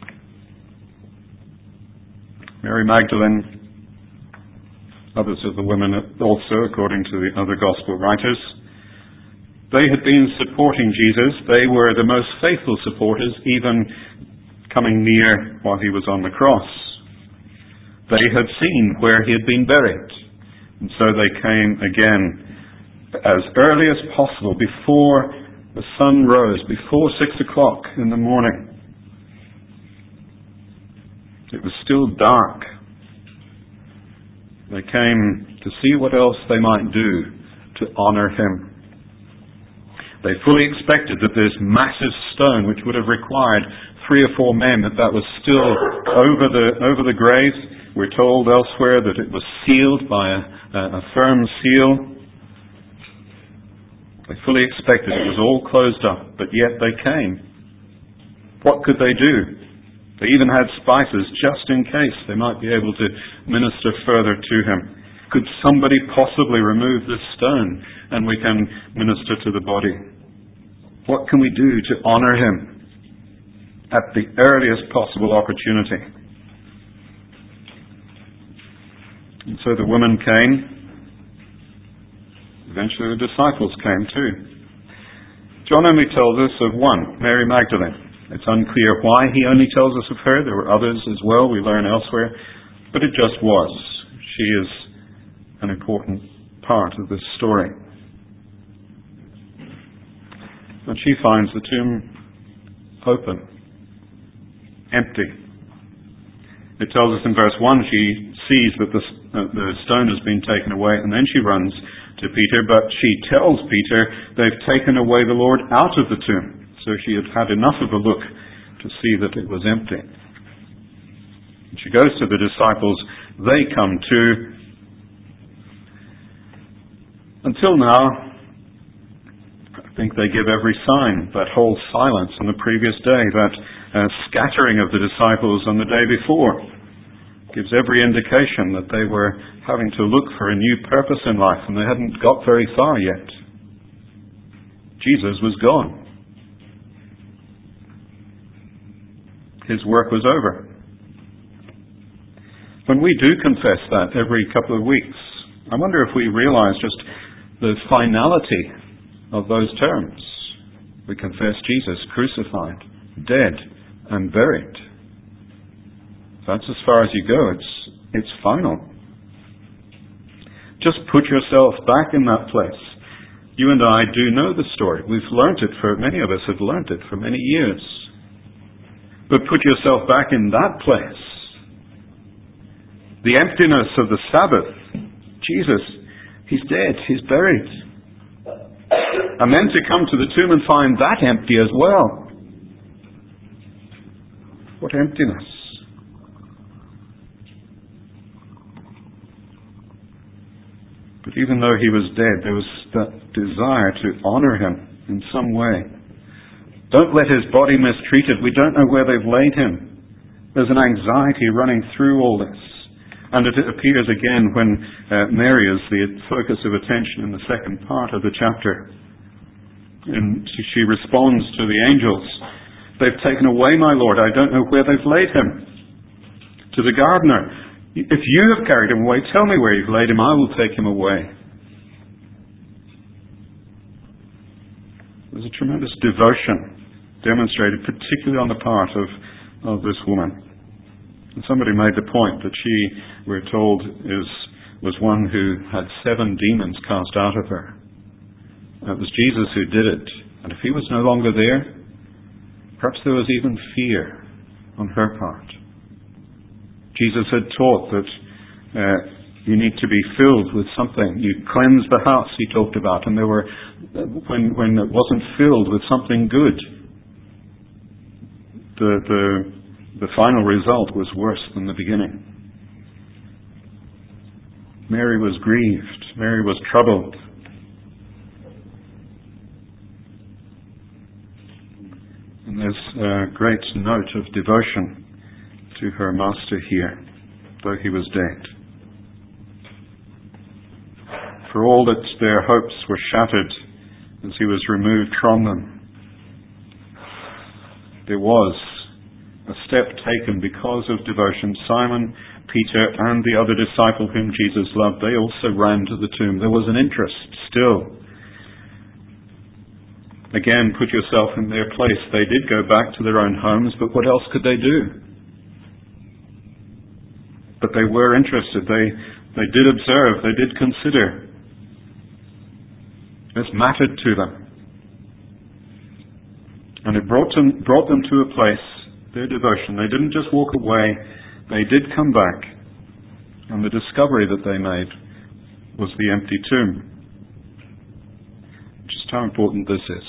Mary Magdalene, others of the women also, according to the other gospel writers, they had been supporting Jesus. They were the most faithful supporters, even coming near while he was on the cross. They had seen where he had been buried. And so they came again as early as possible, before the sun rose, before six o'clock in the morning. It was still dark. They came to see what else they might do to honor him. They fully expected that this massive stone, which would have required three or four men, that that was still over the over the grave. We're told elsewhere that it was sealed by a, a firm seal. They fully expected it was all closed up, but yet they came. What could they do? They even had spices just in case they might be able to minister further to him. Could somebody possibly remove this stone and we can minister to the body? What can we do to honor him at the earliest possible opportunity? And so the woman came. Eventually the disciples came too. John only tells us of one, Mary Magdalene. It's unclear why he only tells us of her. There were others as well, we learn elsewhere. But it just was. She is an important part of this story. And she finds the tomb open, empty. It tells us in verse one, she sees that the, uh, the stone has been taken away, and then she runs to Peter, but she tells Peter they've taken away the Lord out of the tomb. So she had had enough of a look to see that it was empty. And she goes to the disciples. They come too. Until now, I think they give every sign. That whole silence on the previous day, that uh, scattering of the disciples on the day before, gives every indication that they were having to look for a new purpose in life, and they hadn't got very far yet. Jesus was gone. His work was over. When we do confess that every couple of weeks, I wonder if we realize just the finality of those terms. We confess Jesus crucified, dead, and buried. That's as far as you go. It's, it's final. Just put yourself back in that place. You and I do know the story. We've learnt it for, many of us have learnt it for many years. But put yourself back in that place. The emptiness of the Sabbath. Jesus, he's dead, he's buried. And then to come to the tomb and find that empty as well. What emptiness. But even though he was dead, there was that desire to honor him in some way. Don't let his body mistreated. We don't know where they've laid him. There's an anxiety running through all this. And it appears again when uh, Mary is the focus of attention in the second part of the chapter. And she, she responds to the angels, "They've taken away my Lord. I don't know where they've laid him." To the gardener, "If you have carried him away, tell me where you've laid him. I will take him away." There's a tremendous devotion demonstrated, particularly on the part of, of this woman. And somebody made the point that she, we're told, is was one who had seven demons cast out of her. And it was Jesus who did it. And if he was no longer there, perhaps there was even fear on her part. Jesus had taught that uh, you need to be filled with something. You cleanse the house, he talked about, and there were when when it wasn't filled with something good, the the the final result was worse than the beginning. Mary was grieved. Mary was troubled. And there's a great note of devotion to her master here, though he was dead. For all that their hopes were shattered as he was removed from them, there was a step taken because of devotion. Simon, Peter, and the other disciple whom Jesus loved, they also ran to the tomb. There was an interest still. Again, put yourself in their place. They did go back to their own homes, but what else could they do? But they were interested. They they did observe. They did consider. This mattered to them. And it brought them, brought them to a place, their devotion. They didn't just walk away. They did come back. And the discovery that they made was the empty tomb. Just how important this is.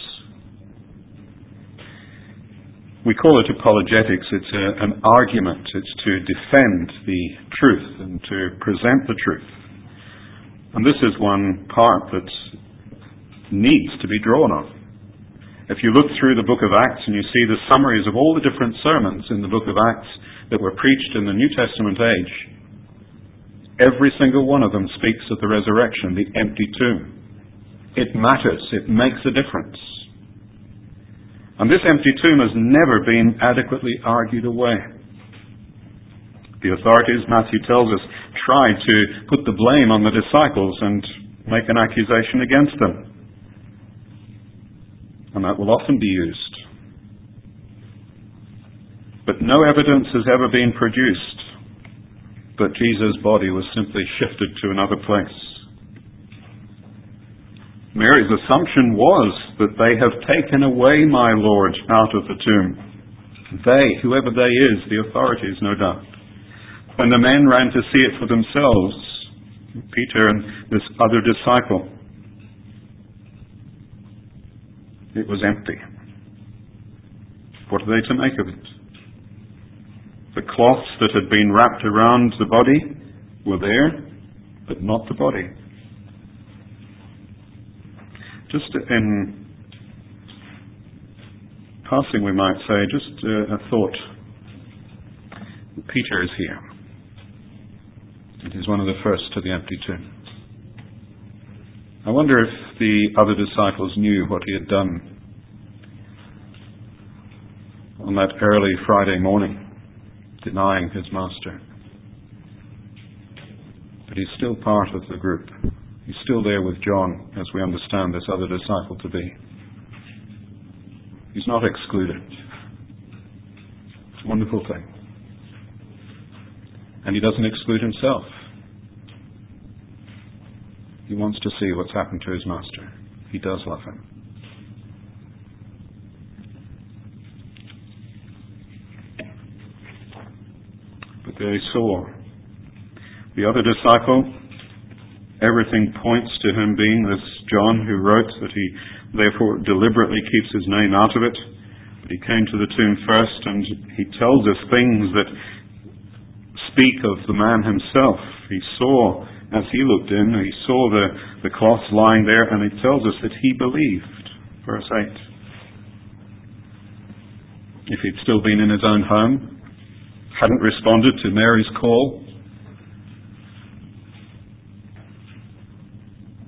We call it apologetics. It's a, an argument. It's to defend the truth and to present the truth. And this is one part that needs to be drawn on. If you look through the book of Acts and you see the summaries of all the different sermons in the book of Acts that were preached in the New Testament age, every single one of them speaks of the resurrection, the empty tomb. It matters. It makes a difference. And this empty tomb has never been adequately argued away. The authorities, Matthew tells us, tried to put the blame on the disciples and make an accusation against them. And that will often be used. But no evidence has ever been produced that Jesus' body was simply shifted to another place. Mary's assumption was that they have taken away my Lord out of the tomb. They, whoever they is, the authorities, no doubt. When the men ran to see it for themselves, Peter and this other disciple, it was empty. What are they to make of it? The cloths that had been wrapped around the body were there, but not the body. Just in passing, we might say, just uh, a thought. Peter is here. And he's one of the first to the empty tomb. I wonder if the other disciples knew what he had done on that early Friday morning, denying his master. But he's still part of the group. He's still there with John, as we understand this other disciple to be. He's not excluded. It's a wonderful thing. And he doesn't exclude himself. He wants to see what's happened to his master. He does love him. But they saw the other disciple. Everything points to him being this John who wrote that he therefore deliberately keeps his name out of it. But he came to the tomb first, and he tells us things that speak of the man himself. He saw, as he looked in, he saw the, the cloths lying there, and it tells us that he believed. Verse eight. If he'd still been in his own home, hadn't responded to Mary's call,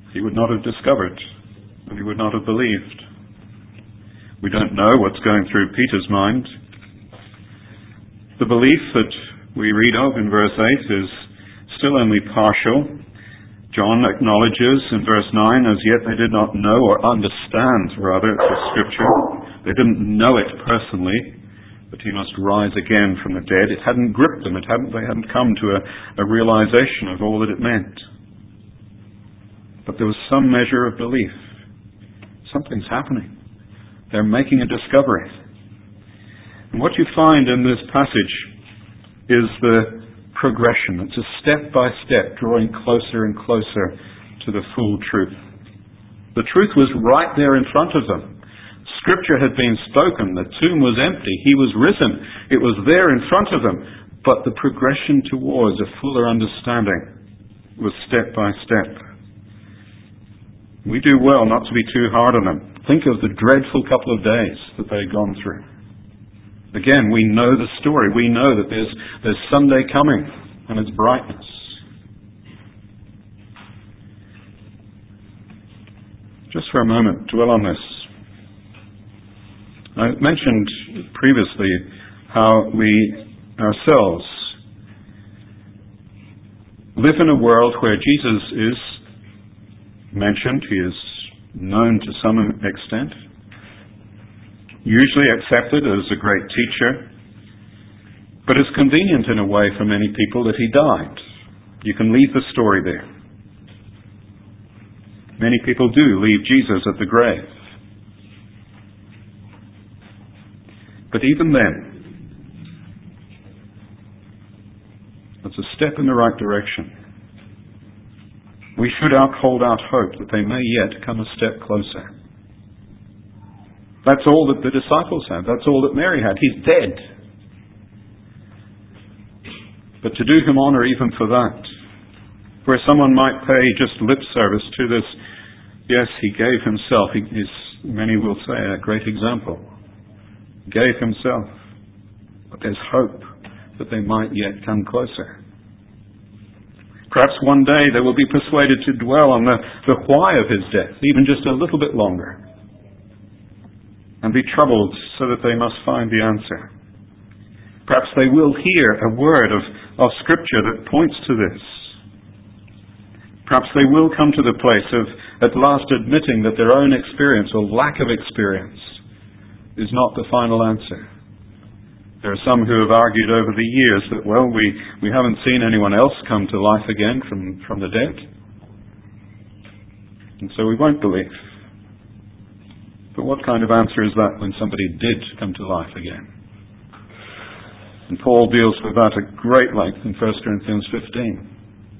he would not have discovered, and he would not have believed. We don't know what's going through Peter's mind. The belief that we read of in verse eight is still only partial. John acknowledges in verse nine, as yet they did not know or understand, rather, the Scripture. They didn't know it personally, but he must rise again from the dead. It hadn't gripped them. It hadn't, they hadn't come to a, a realization of all that it meant. But there was some measure of belief. Something's happening. They're making a discovery. And what you find in this passage is the progression. It's a step-by-step drawing closer and closer to the full truth. The truth was right there in front of them. Scripture had been spoken. The tomb was empty. He was risen. It was there in front of them. But the progression towards a fuller understanding was step by step. We do well not to be too hard on them. Think of the dreadful couple of days that they had gone through. Again, we know the story. We know that there's, there's Sunday coming and its brightness. Just for a moment, dwell on this. I mentioned previously how we ourselves live in a world where Jesus is mentioned, he is known to some extent, usually accepted as a great teacher, but it's convenient in a way for many people that he died. You can leave the story there. Many people do leave Jesus at the grave. But even then, it's a step in the right direction. We should hold out hope that they may yet come a step closer. That's all that the disciples had. That's all that Mary had. He's dead. But to do him honor even for that, where someone might pay just lip service to this, yes, he gave himself. He is, many will say, a great example. He gave himself. But there's hope that they might yet come closer. Perhaps one day they will be persuaded to dwell on the, the why of his death, even just a little bit longer, and be troubled so that they must find the answer. Perhaps they will hear a word of, of Scripture that points to this. Perhaps they will come to the place of at last admitting that their own experience or lack of experience is not the final answer. There are some who have argued over the years that, well, we, we haven't seen anyone else come to life again from, from the dead, and so we won't believe. But what kind of answer is that when somebody did come to life again? And Paul deals with that at great length in First Corinthians fifteen.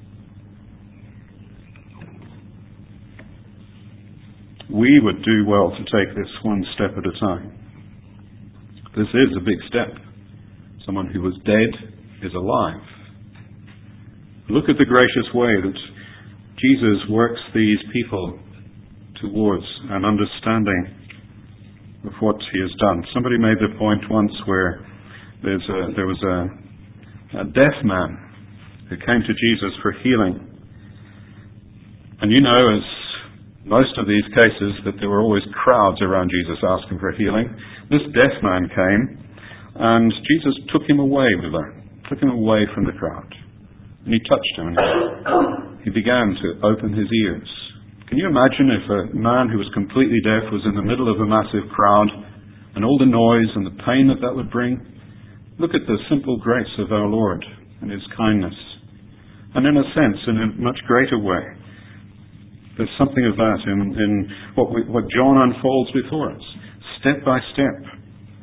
We would do well to take this one step at a time. This is a big step. Someone who was dead is alive. Look at the gracious way that Jesus works these people towards an understanding of what he has done. Somebody made the point once where there's a, there was a, a deaf man who came to Jesus for healing. And you know, as most of these cases, that there were always crowds around Jesus asking for healing. This deaf man came, and Jesus took him away with that, took him away from the crowd. And he touched him, and he began to open his ears. Can you imagine if a man who was completely deaf was in the middle of a massive crowd, and all the noise and the pain that that would bring? Look at the simple grace of our Lord and his kindness. And in a sense, in a much greater way, there's something of that in, in what, we, what John unfolds before us, step by step.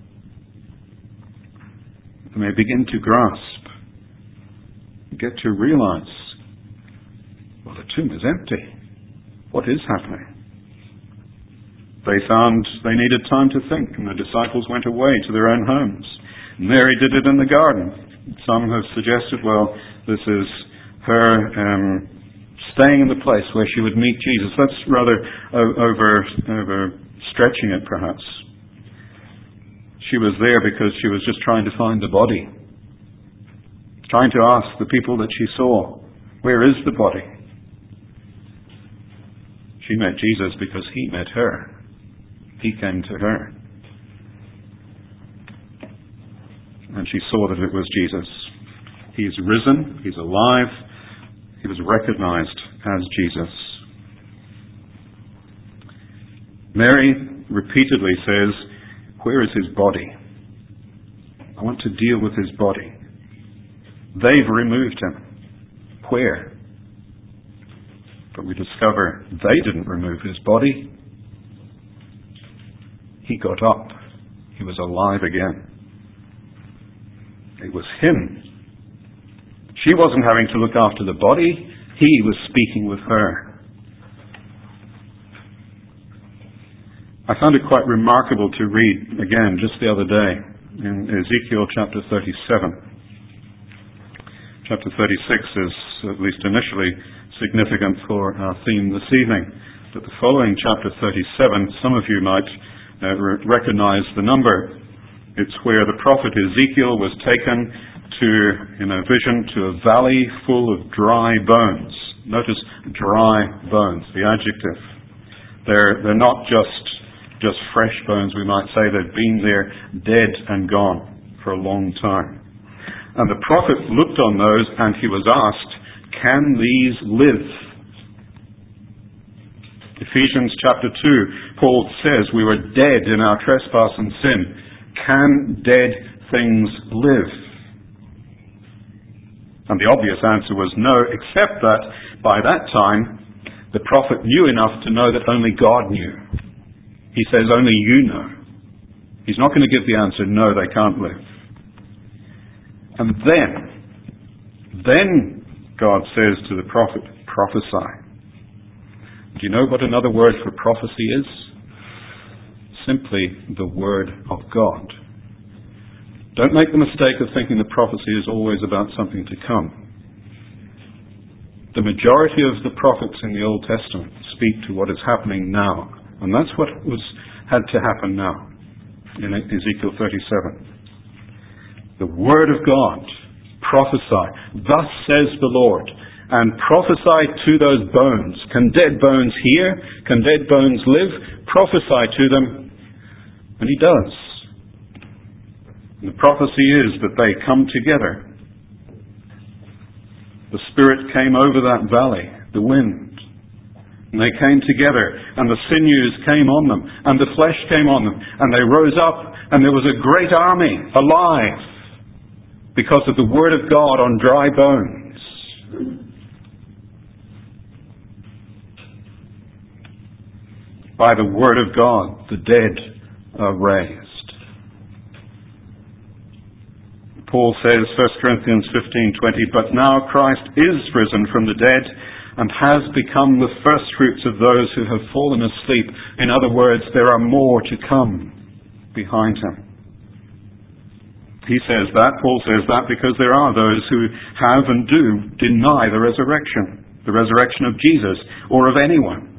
We may begin to grasp, get to realize, well, the tomb is empty. What is happening? They found they needed time to think, and the disciples went away to their own homes. Mary did it in the garden. Some have suggested, well, this is her um, staying in the place where she would meet Jesus. That's rather over, over stretching it, perhaps. She was there because she was just trying to find the body. Trying to ask the people that she saw, where is the body? She met Jesus because he met her. He came to her. And she saw that it was Jesus. He's risen. He's alive. He was recognized as Jesus. Mary repeatedly says, "Where is his body? I want to deal with his body." They've removed him. Where? But we discover they didn't remove his body. He got up. He was alive again. It was him. She wasn't having to look after the body. He was speaking with her. I found it quite remarkable to read again just the other day in Ezekiel chapter thirty-seven. Chapter thirty-six is, at least initially, significant for our theme this evening. But the following chapter thirty-seven, some of you might uh, re- recognize the number. It's where the prophet Ezekiel was taken to, in a vision, to a valley full of dry bones. Notice dry bones, the adjective. They're, they're not just, just fresh bones, we might say. They've been there dead and gone for a long time. And the prophet looked on those and he was asked, "Can these live?" Ephesians chapter two, Paul says we were dead in our trespass and sin. Can dead things live? And the obvious answer was no, except that by that time the prophet knew enough to know that only God knew. He says only you know. He's not going to give the answer, no, they can't live. And then, then God says to the prophet, prophesy. Do you know what another word for prophecy is? Simply the word of God. Don't make the mistake of thinking that prophecy is always about something to come. The majority of the prophets in the Old Testament speak to what is happening now. And that's what was had to happen now in Ezekiel thirty-seven. The Word of God, prophesy, thus says the Lord, and prophesy to those bones. Can dead bones hear? Can dead bones live? Prophesy to them. And he does. And the prophecy is that they come together. The Spirit came over that valley, the wind. And they came together, and the sinews came on them, and the flesh came on them, and they rose up, and there was a great army alive because of the Word of God on dry bones. By the Word of God, the dead are raised. Paul says, First Corinthians fifteen twenty, but now Christ is risen from the dead and has become the first fruits of those who have fallen asleep. In other words, there are more to come behind him. He says that, Paul says that, because there are those who have and do deny the resurrection, the resurrection of Jesus or of anyone.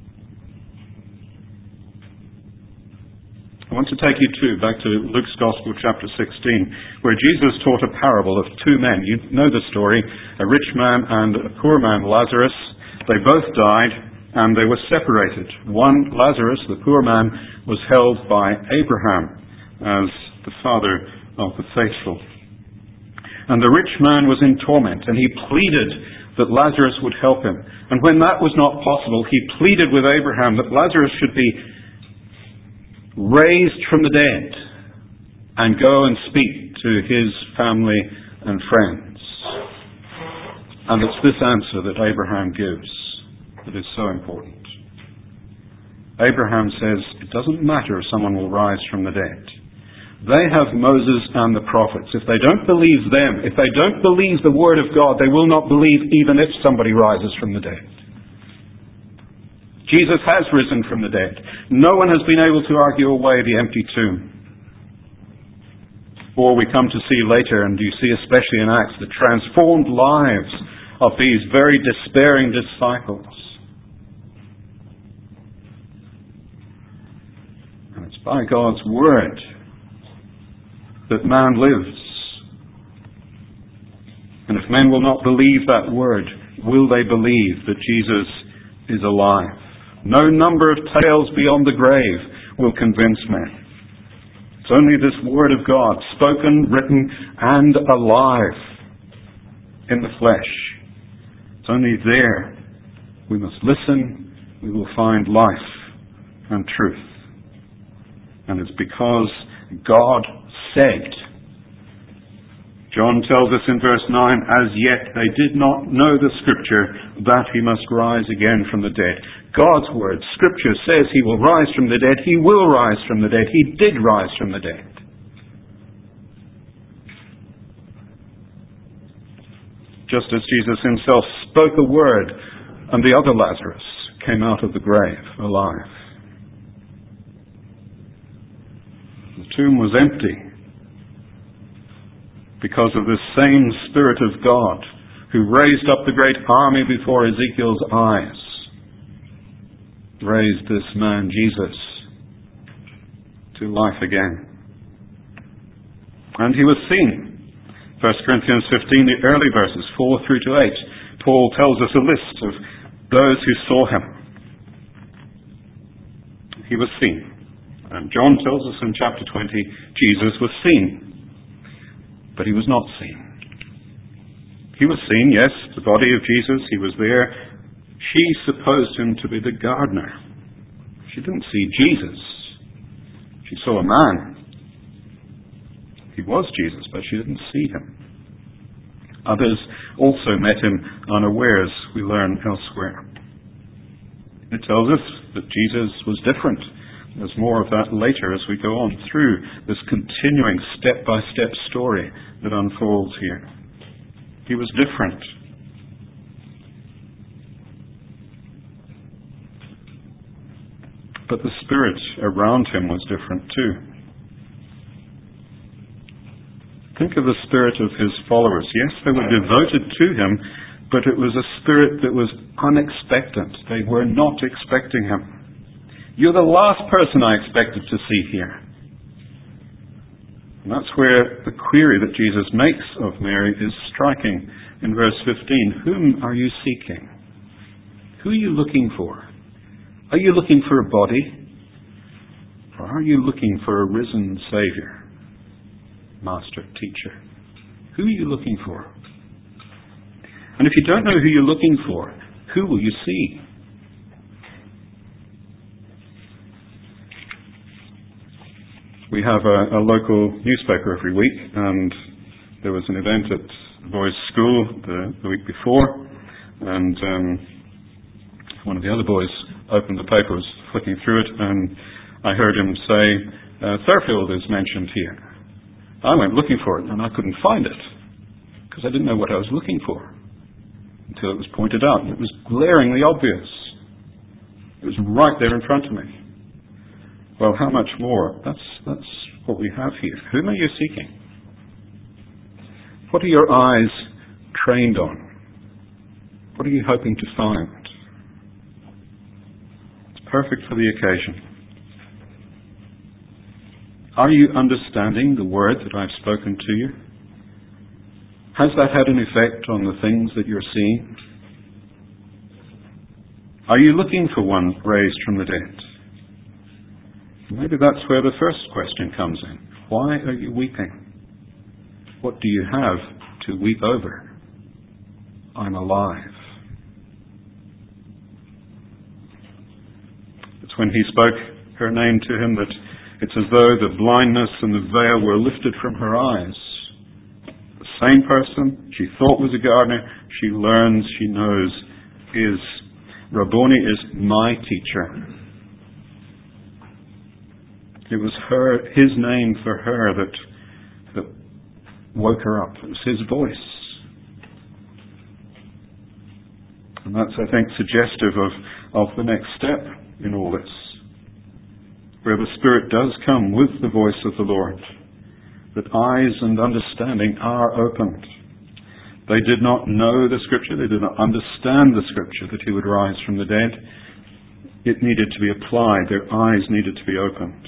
I want to take you too back to Luke's Gospel chapter sixteen, where Jesus taught a parable of two men. You know the story, a rich man and a poor man, Lazarus. They both died and they were separated. One, Lazarus, the poor man, was held by Abraham as the father of the faithful. And the rich man was in torment, and he pleaded that Lazarus would help him. And when that was not possible, he pleaded with Abraham that Lazarus should be raised from the dead and go and speak to his family and friends. And it's this answer that Abraham gives that is so important. Abraham says, it doesn't matter if someone will rise from the dead. They have Moses and the prophets. If they don't believe them, if they don't believe the Word of God, they will not believe even if somebody rises from the dead. Jesus has risen from the dead. No one has been able to argue away the empty tomb. Or we come to see later, and you see especially in Acts, the transformed lives of these very despairing disciples. And it's by God's Word that man lives. And if men will not believe that Word, will they believe that Jesus is alive? No number of tales beyond the grave will convince men. It's only this Word of God, spoken, written, and alive in the flesh. It's only there we must listen, we will find life and truth. And it's because God said. John tells us in verse nine, as yet they did not know the Scripture that he must rise again from the dead. God's word, Scripture, says he will rise from the dead. He will rise from the dead. He did rise from the dead. Just as Jesus himself spoke a word, and the other Lazarus came out of the grave alive. The tomb was empty because of this same Spirit of God who raised up the great army before Ezekiel's eyes, raised this man Jesus to life again. And he was seen. First Corinthians fifteen, the early verses, four through to eight, Paul tells us a list of those who saw him. He was seen. And John tells us in chapter twenty, Jesus was seen. But he was not seen. He was seen, yes, the body of Jesus, he was there. She supposed him to be the gardener. She didn't see Jesus. She saw a man. He was Jesus, but she didn't see him. Others also met him unawares, we learn elsewhere. It tells us that Jesus was different. There's more of that later as we go on through this continuing step-by-step story that unfolds here. He was different. But the spirit around him was different too. Think of the spirit of his followers. Yes, they were devoted to him, but it was a spirit that was unexpected. They were not expecting him. You're the last person I expected to see here. And that's where the query that Jesus makes of Mary is striking in verse fifteen. Whom are you seeking? Who are you looking for? Are you looking for a body? Or are you looking for a risen Savior, Master, Teacher? Who are you looking for? And if you don't know who you're looking for, who will you see? We have a, a local newspaper every week, and there was an event at the boys' school the, the week before, and um, one of the other boys opened the paper, was flicking through it, and I heard him say, uh, Thurfield is mentioned here. I went looking for it, and I couldn't find it, because I didn't know what I was looking for, until it was pointed out. It was glaringly obvious. It was right there in front of me. Well, how much more? That's that's what we have here. Whom are you seeking? What are your eyes trained on? What are you hoping to find? It's perfect for the occasion. Are you understanding the word that I've spoken to you? Has that had an effect on the things that you're seeing? Are you looking for one raised from the dead? Maybe that's where the first question comes in. Why are you weeping? What do you have to weep over? I'm alive. It's when he spoke her name to him that it's as though the blindness and the veil were lifted from her eyes. The same person she thought was a gardener, she learns, she knows, is Rabboni, is my teacher. It was her, his name for her that, that woke her up. It was his voice. And that's, I think, suggestive of, of the next step in all this, where the Spirit does come with the voice of the Lord, that eyes and understanding are opened. They did not know the Scripture, they did not understand the Scripture that he would rise from the dead. It needed to be applied, their eyes needed to be opened.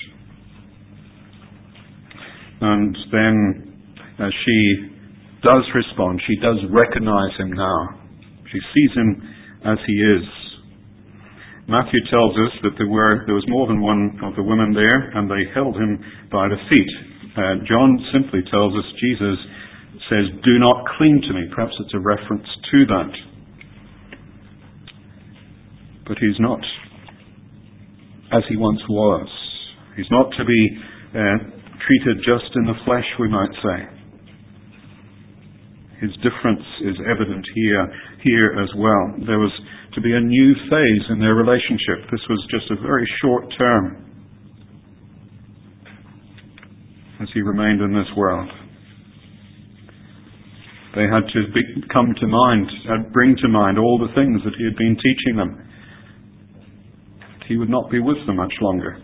And then, as she does respond, she does recognize him now. She sees him as he is. Matthew tells us that there were there was more than one of the women there, and they held him by the feet. Uh, John simply tells us Jesus says, "Do not cling to me." Perhaps it's a reference to that. But he's not as he once was. He's not to be uh, treated just in the flesh, we might say. His difference is evident here, here as well. There was to be a new phase in their relationship. This was just a very short term as he remained in this world. They had to be, come to mind, uh, bring to mind all the things that he had been teaching them. He would not be with them much longer.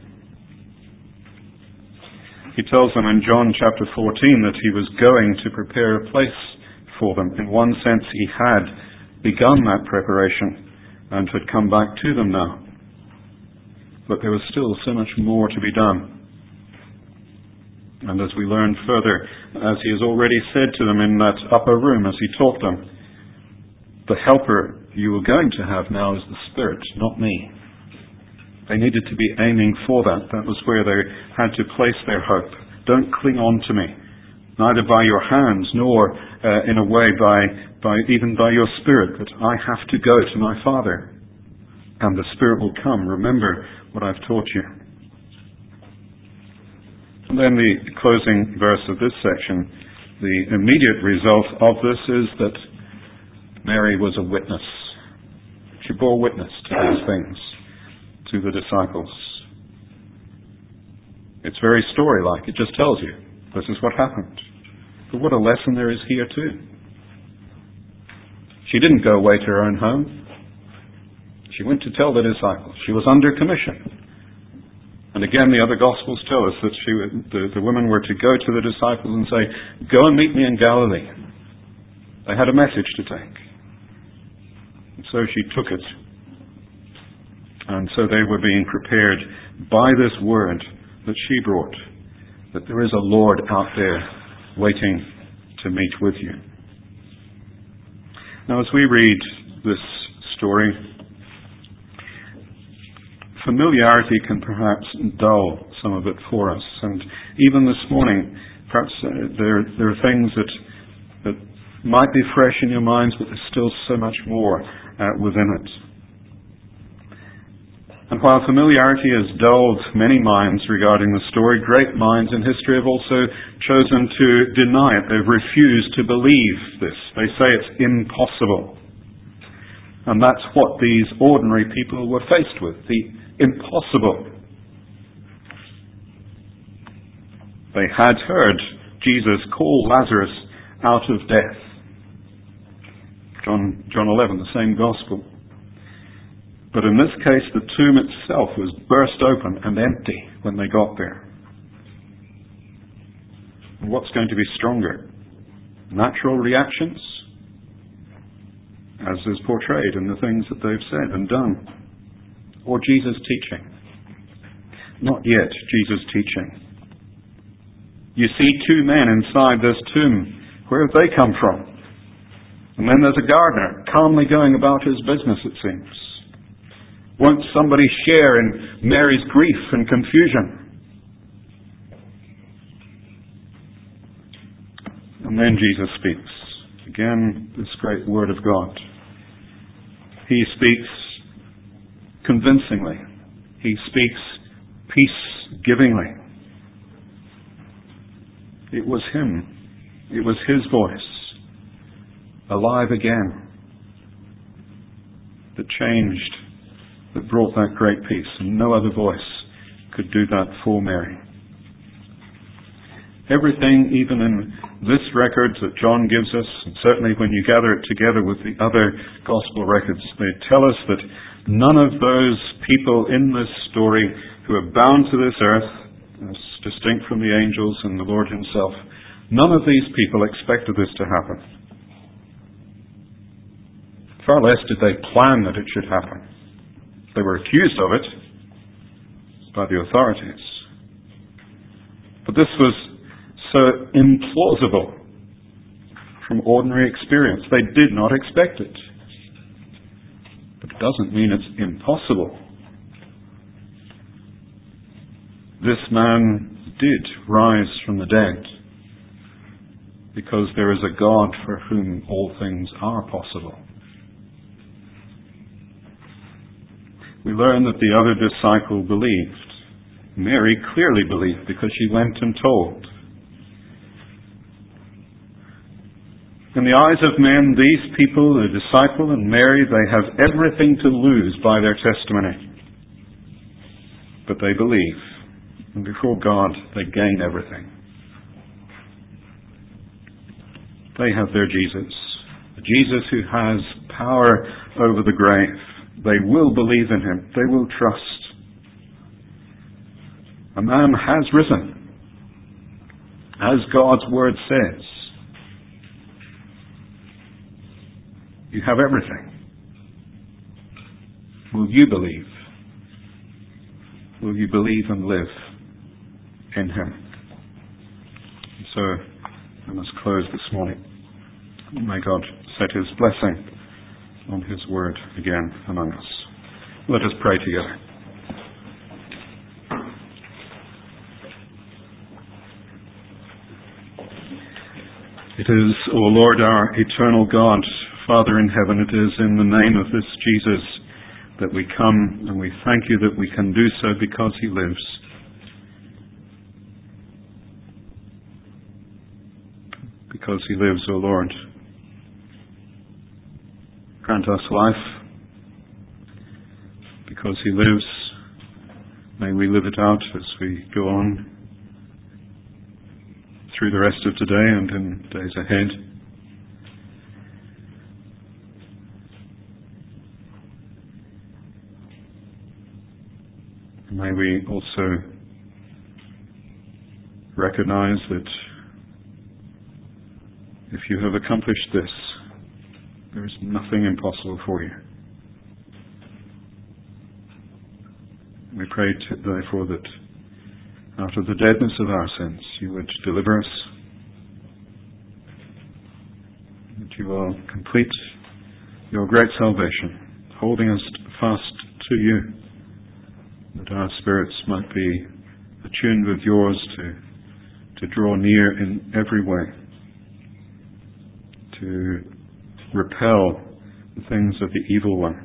He tells them in John chapter fourteen that he was going to prepare a place for them. In one sense, he had begun that preparation and had come back to them now. But there was still so much more to be done. And as we learn further, as he has already said to them in that upper room as he taught them, the helper you are going to have now is the Spirit, not me. They needed to be aiming for that. That was where they had to place their hope. Don't cling on to me, neither by your hands, nor uh, in a way by, by even by your Spirit, but I have to go to my Father, and the Spirit will come. Remember what I've taught you. And then the closing verse of this section, the immediate result of this is that Mary was a witness. She bore witness to these things, to the disciples. It's very story-like. It just tells you, this is what happened. But what a lesson there is here too. She didn't go away to her own home. She went to tell the disciples. She was under commission. And again, the other Gospels tell us that she, the, the women were to go to the disciples and say, "Go and meet me in Galilee." They had a message to take. And so she took it. And so they were being prepared by this word that she brought, that there is a Lord out there waiting to meet with you. Now, as we read this story, familiarity can perhaps dull some of it for us. And even this morning, perhaps uh, there, there are things that, that might be fresh in your minds, but there's still so much more uh, within it. And while familiarity has dulled many minds regarding the story, great minds in history have also chosen to deny it. They've refused to believe this. They say it's impossible. And that's what these ordinary people were faced with, the impossible. They had heard Jesus call Lazarus out of death. John, John eleven, the same gospel. But in this case, the tomb itself was burst open and empty when they got there. And what's going to be stronger? Natural reactions, as is portrayed in the things that they've said and done, or Jesus' teaching? Not yet Jesus' teaching. You see two men inside this tomb. Where have they come from? And then there's a gardener calmly going about his business, it seems. Won't somebody share in Mary's grief and confusion? And then Jesus speaks. Again, this great word of God. He speaks convincingly. He speaks peace-givingly. It was him. It was his voice, alive again, that changed, that brought that great peace. And no other voice could do that for Mary. Everything, even in this record that John gives us, and certainly when you gather it together with the other gospel records, they tell us that none of those people in this story who are bound to this earth, as distinct from the angels and the Lord himself, none of these people expected this to happen. Far less did they plan that it should happen. They were accused of it by the authorities. But this was so implausible from ordinary experience. They did not expect it. But it doesn't mean it's impossible this man did rise from the dead, because there is a God for whom all things are possible. We learn that the other disciple believed. Mary clearly believed because she went and told. In the eyes of men, these people, the disciple and Mary, they have everything to lose by their testimony. But they believe. And before God, they gain everything. They have their Jesus. A Jesus who has power over the grave. They will believe in him. They will trust. A man has risen, as God's word says. You have everything. Will you believe? Will you believe and live in him? So, I must close this morning. May God set his blessing on his word again among us. Let us pray together. It is, O Lord, our eternal God, Father in heaven, it is in the name of this Jesus that we come, and we thank you that we can do so because he lives. Because he lives, O Lord, grant us life. Because he lives, may we live it out as we go on through the rest of today and in days ahead. May we also recognize that if you have accomplished this, there is nothing impossible for you. We pray to, therefore that out of the deadness of our sins you would deliver us, that you will complete your great salvation, holding us fast to you, that our spirits might be attuned with yours to, to draw near in every way, to repel the things of the evil one,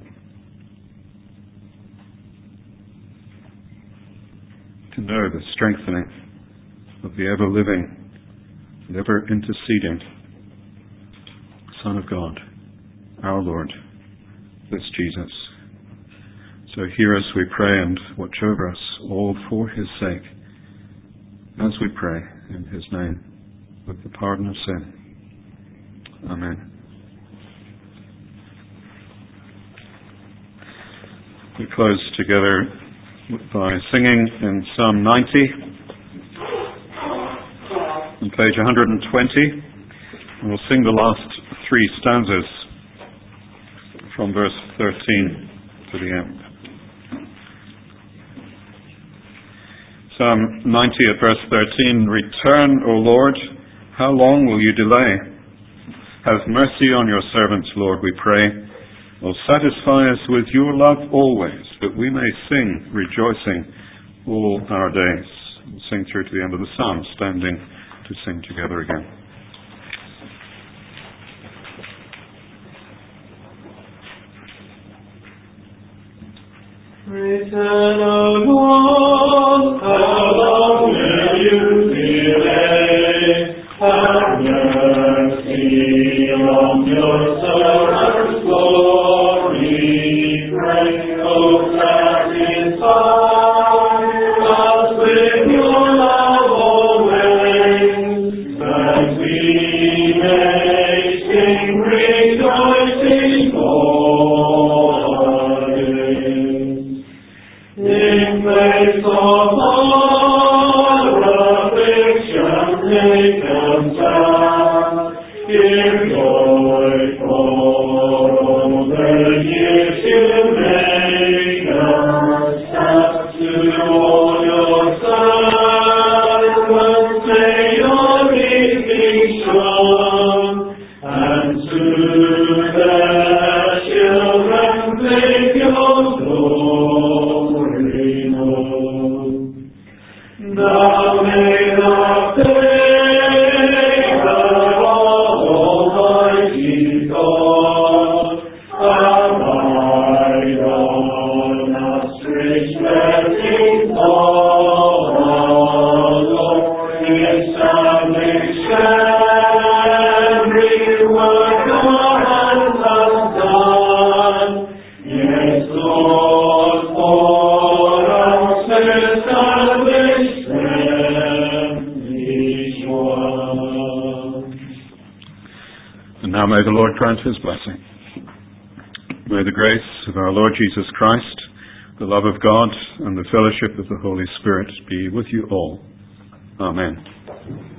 to know the strengthening of the ever-living and ever-interceding Son of God, our Lord, this Jesus. So hear us, we pray, and watch over us, all for his sake, as we pray in his name, with the pardon of sin. Amen. We close together by singing in Psalm ninety, on page one hundred twenty, and we'll sing the last three stanzas from verse thirteen to the end. Psalm ninety at verse thirteen, Return, O Lord, how long will you delay? Have mercy on your servants, Lord, we pray. O satisfy us with your love always, that we may sing, rejoicing, all our days. We'll sing through to the end of the psalm, standing to sing together again. Return, O Lord, how long will you delay? Have mercy on your servants, Lord, we pray. O satisfy us with your love always, that we may sing rejoicing all our days. In place of all affliction, make them sad. Give joy for all the years you make us. Step to all your servants, may your reaping strong, and to their children make your glory known. Now may the Lord grant his blessing. May the grace of our Lord Jesus Christ, the love of God, and the fellowship of the Holy Spirit be with you all. Amen.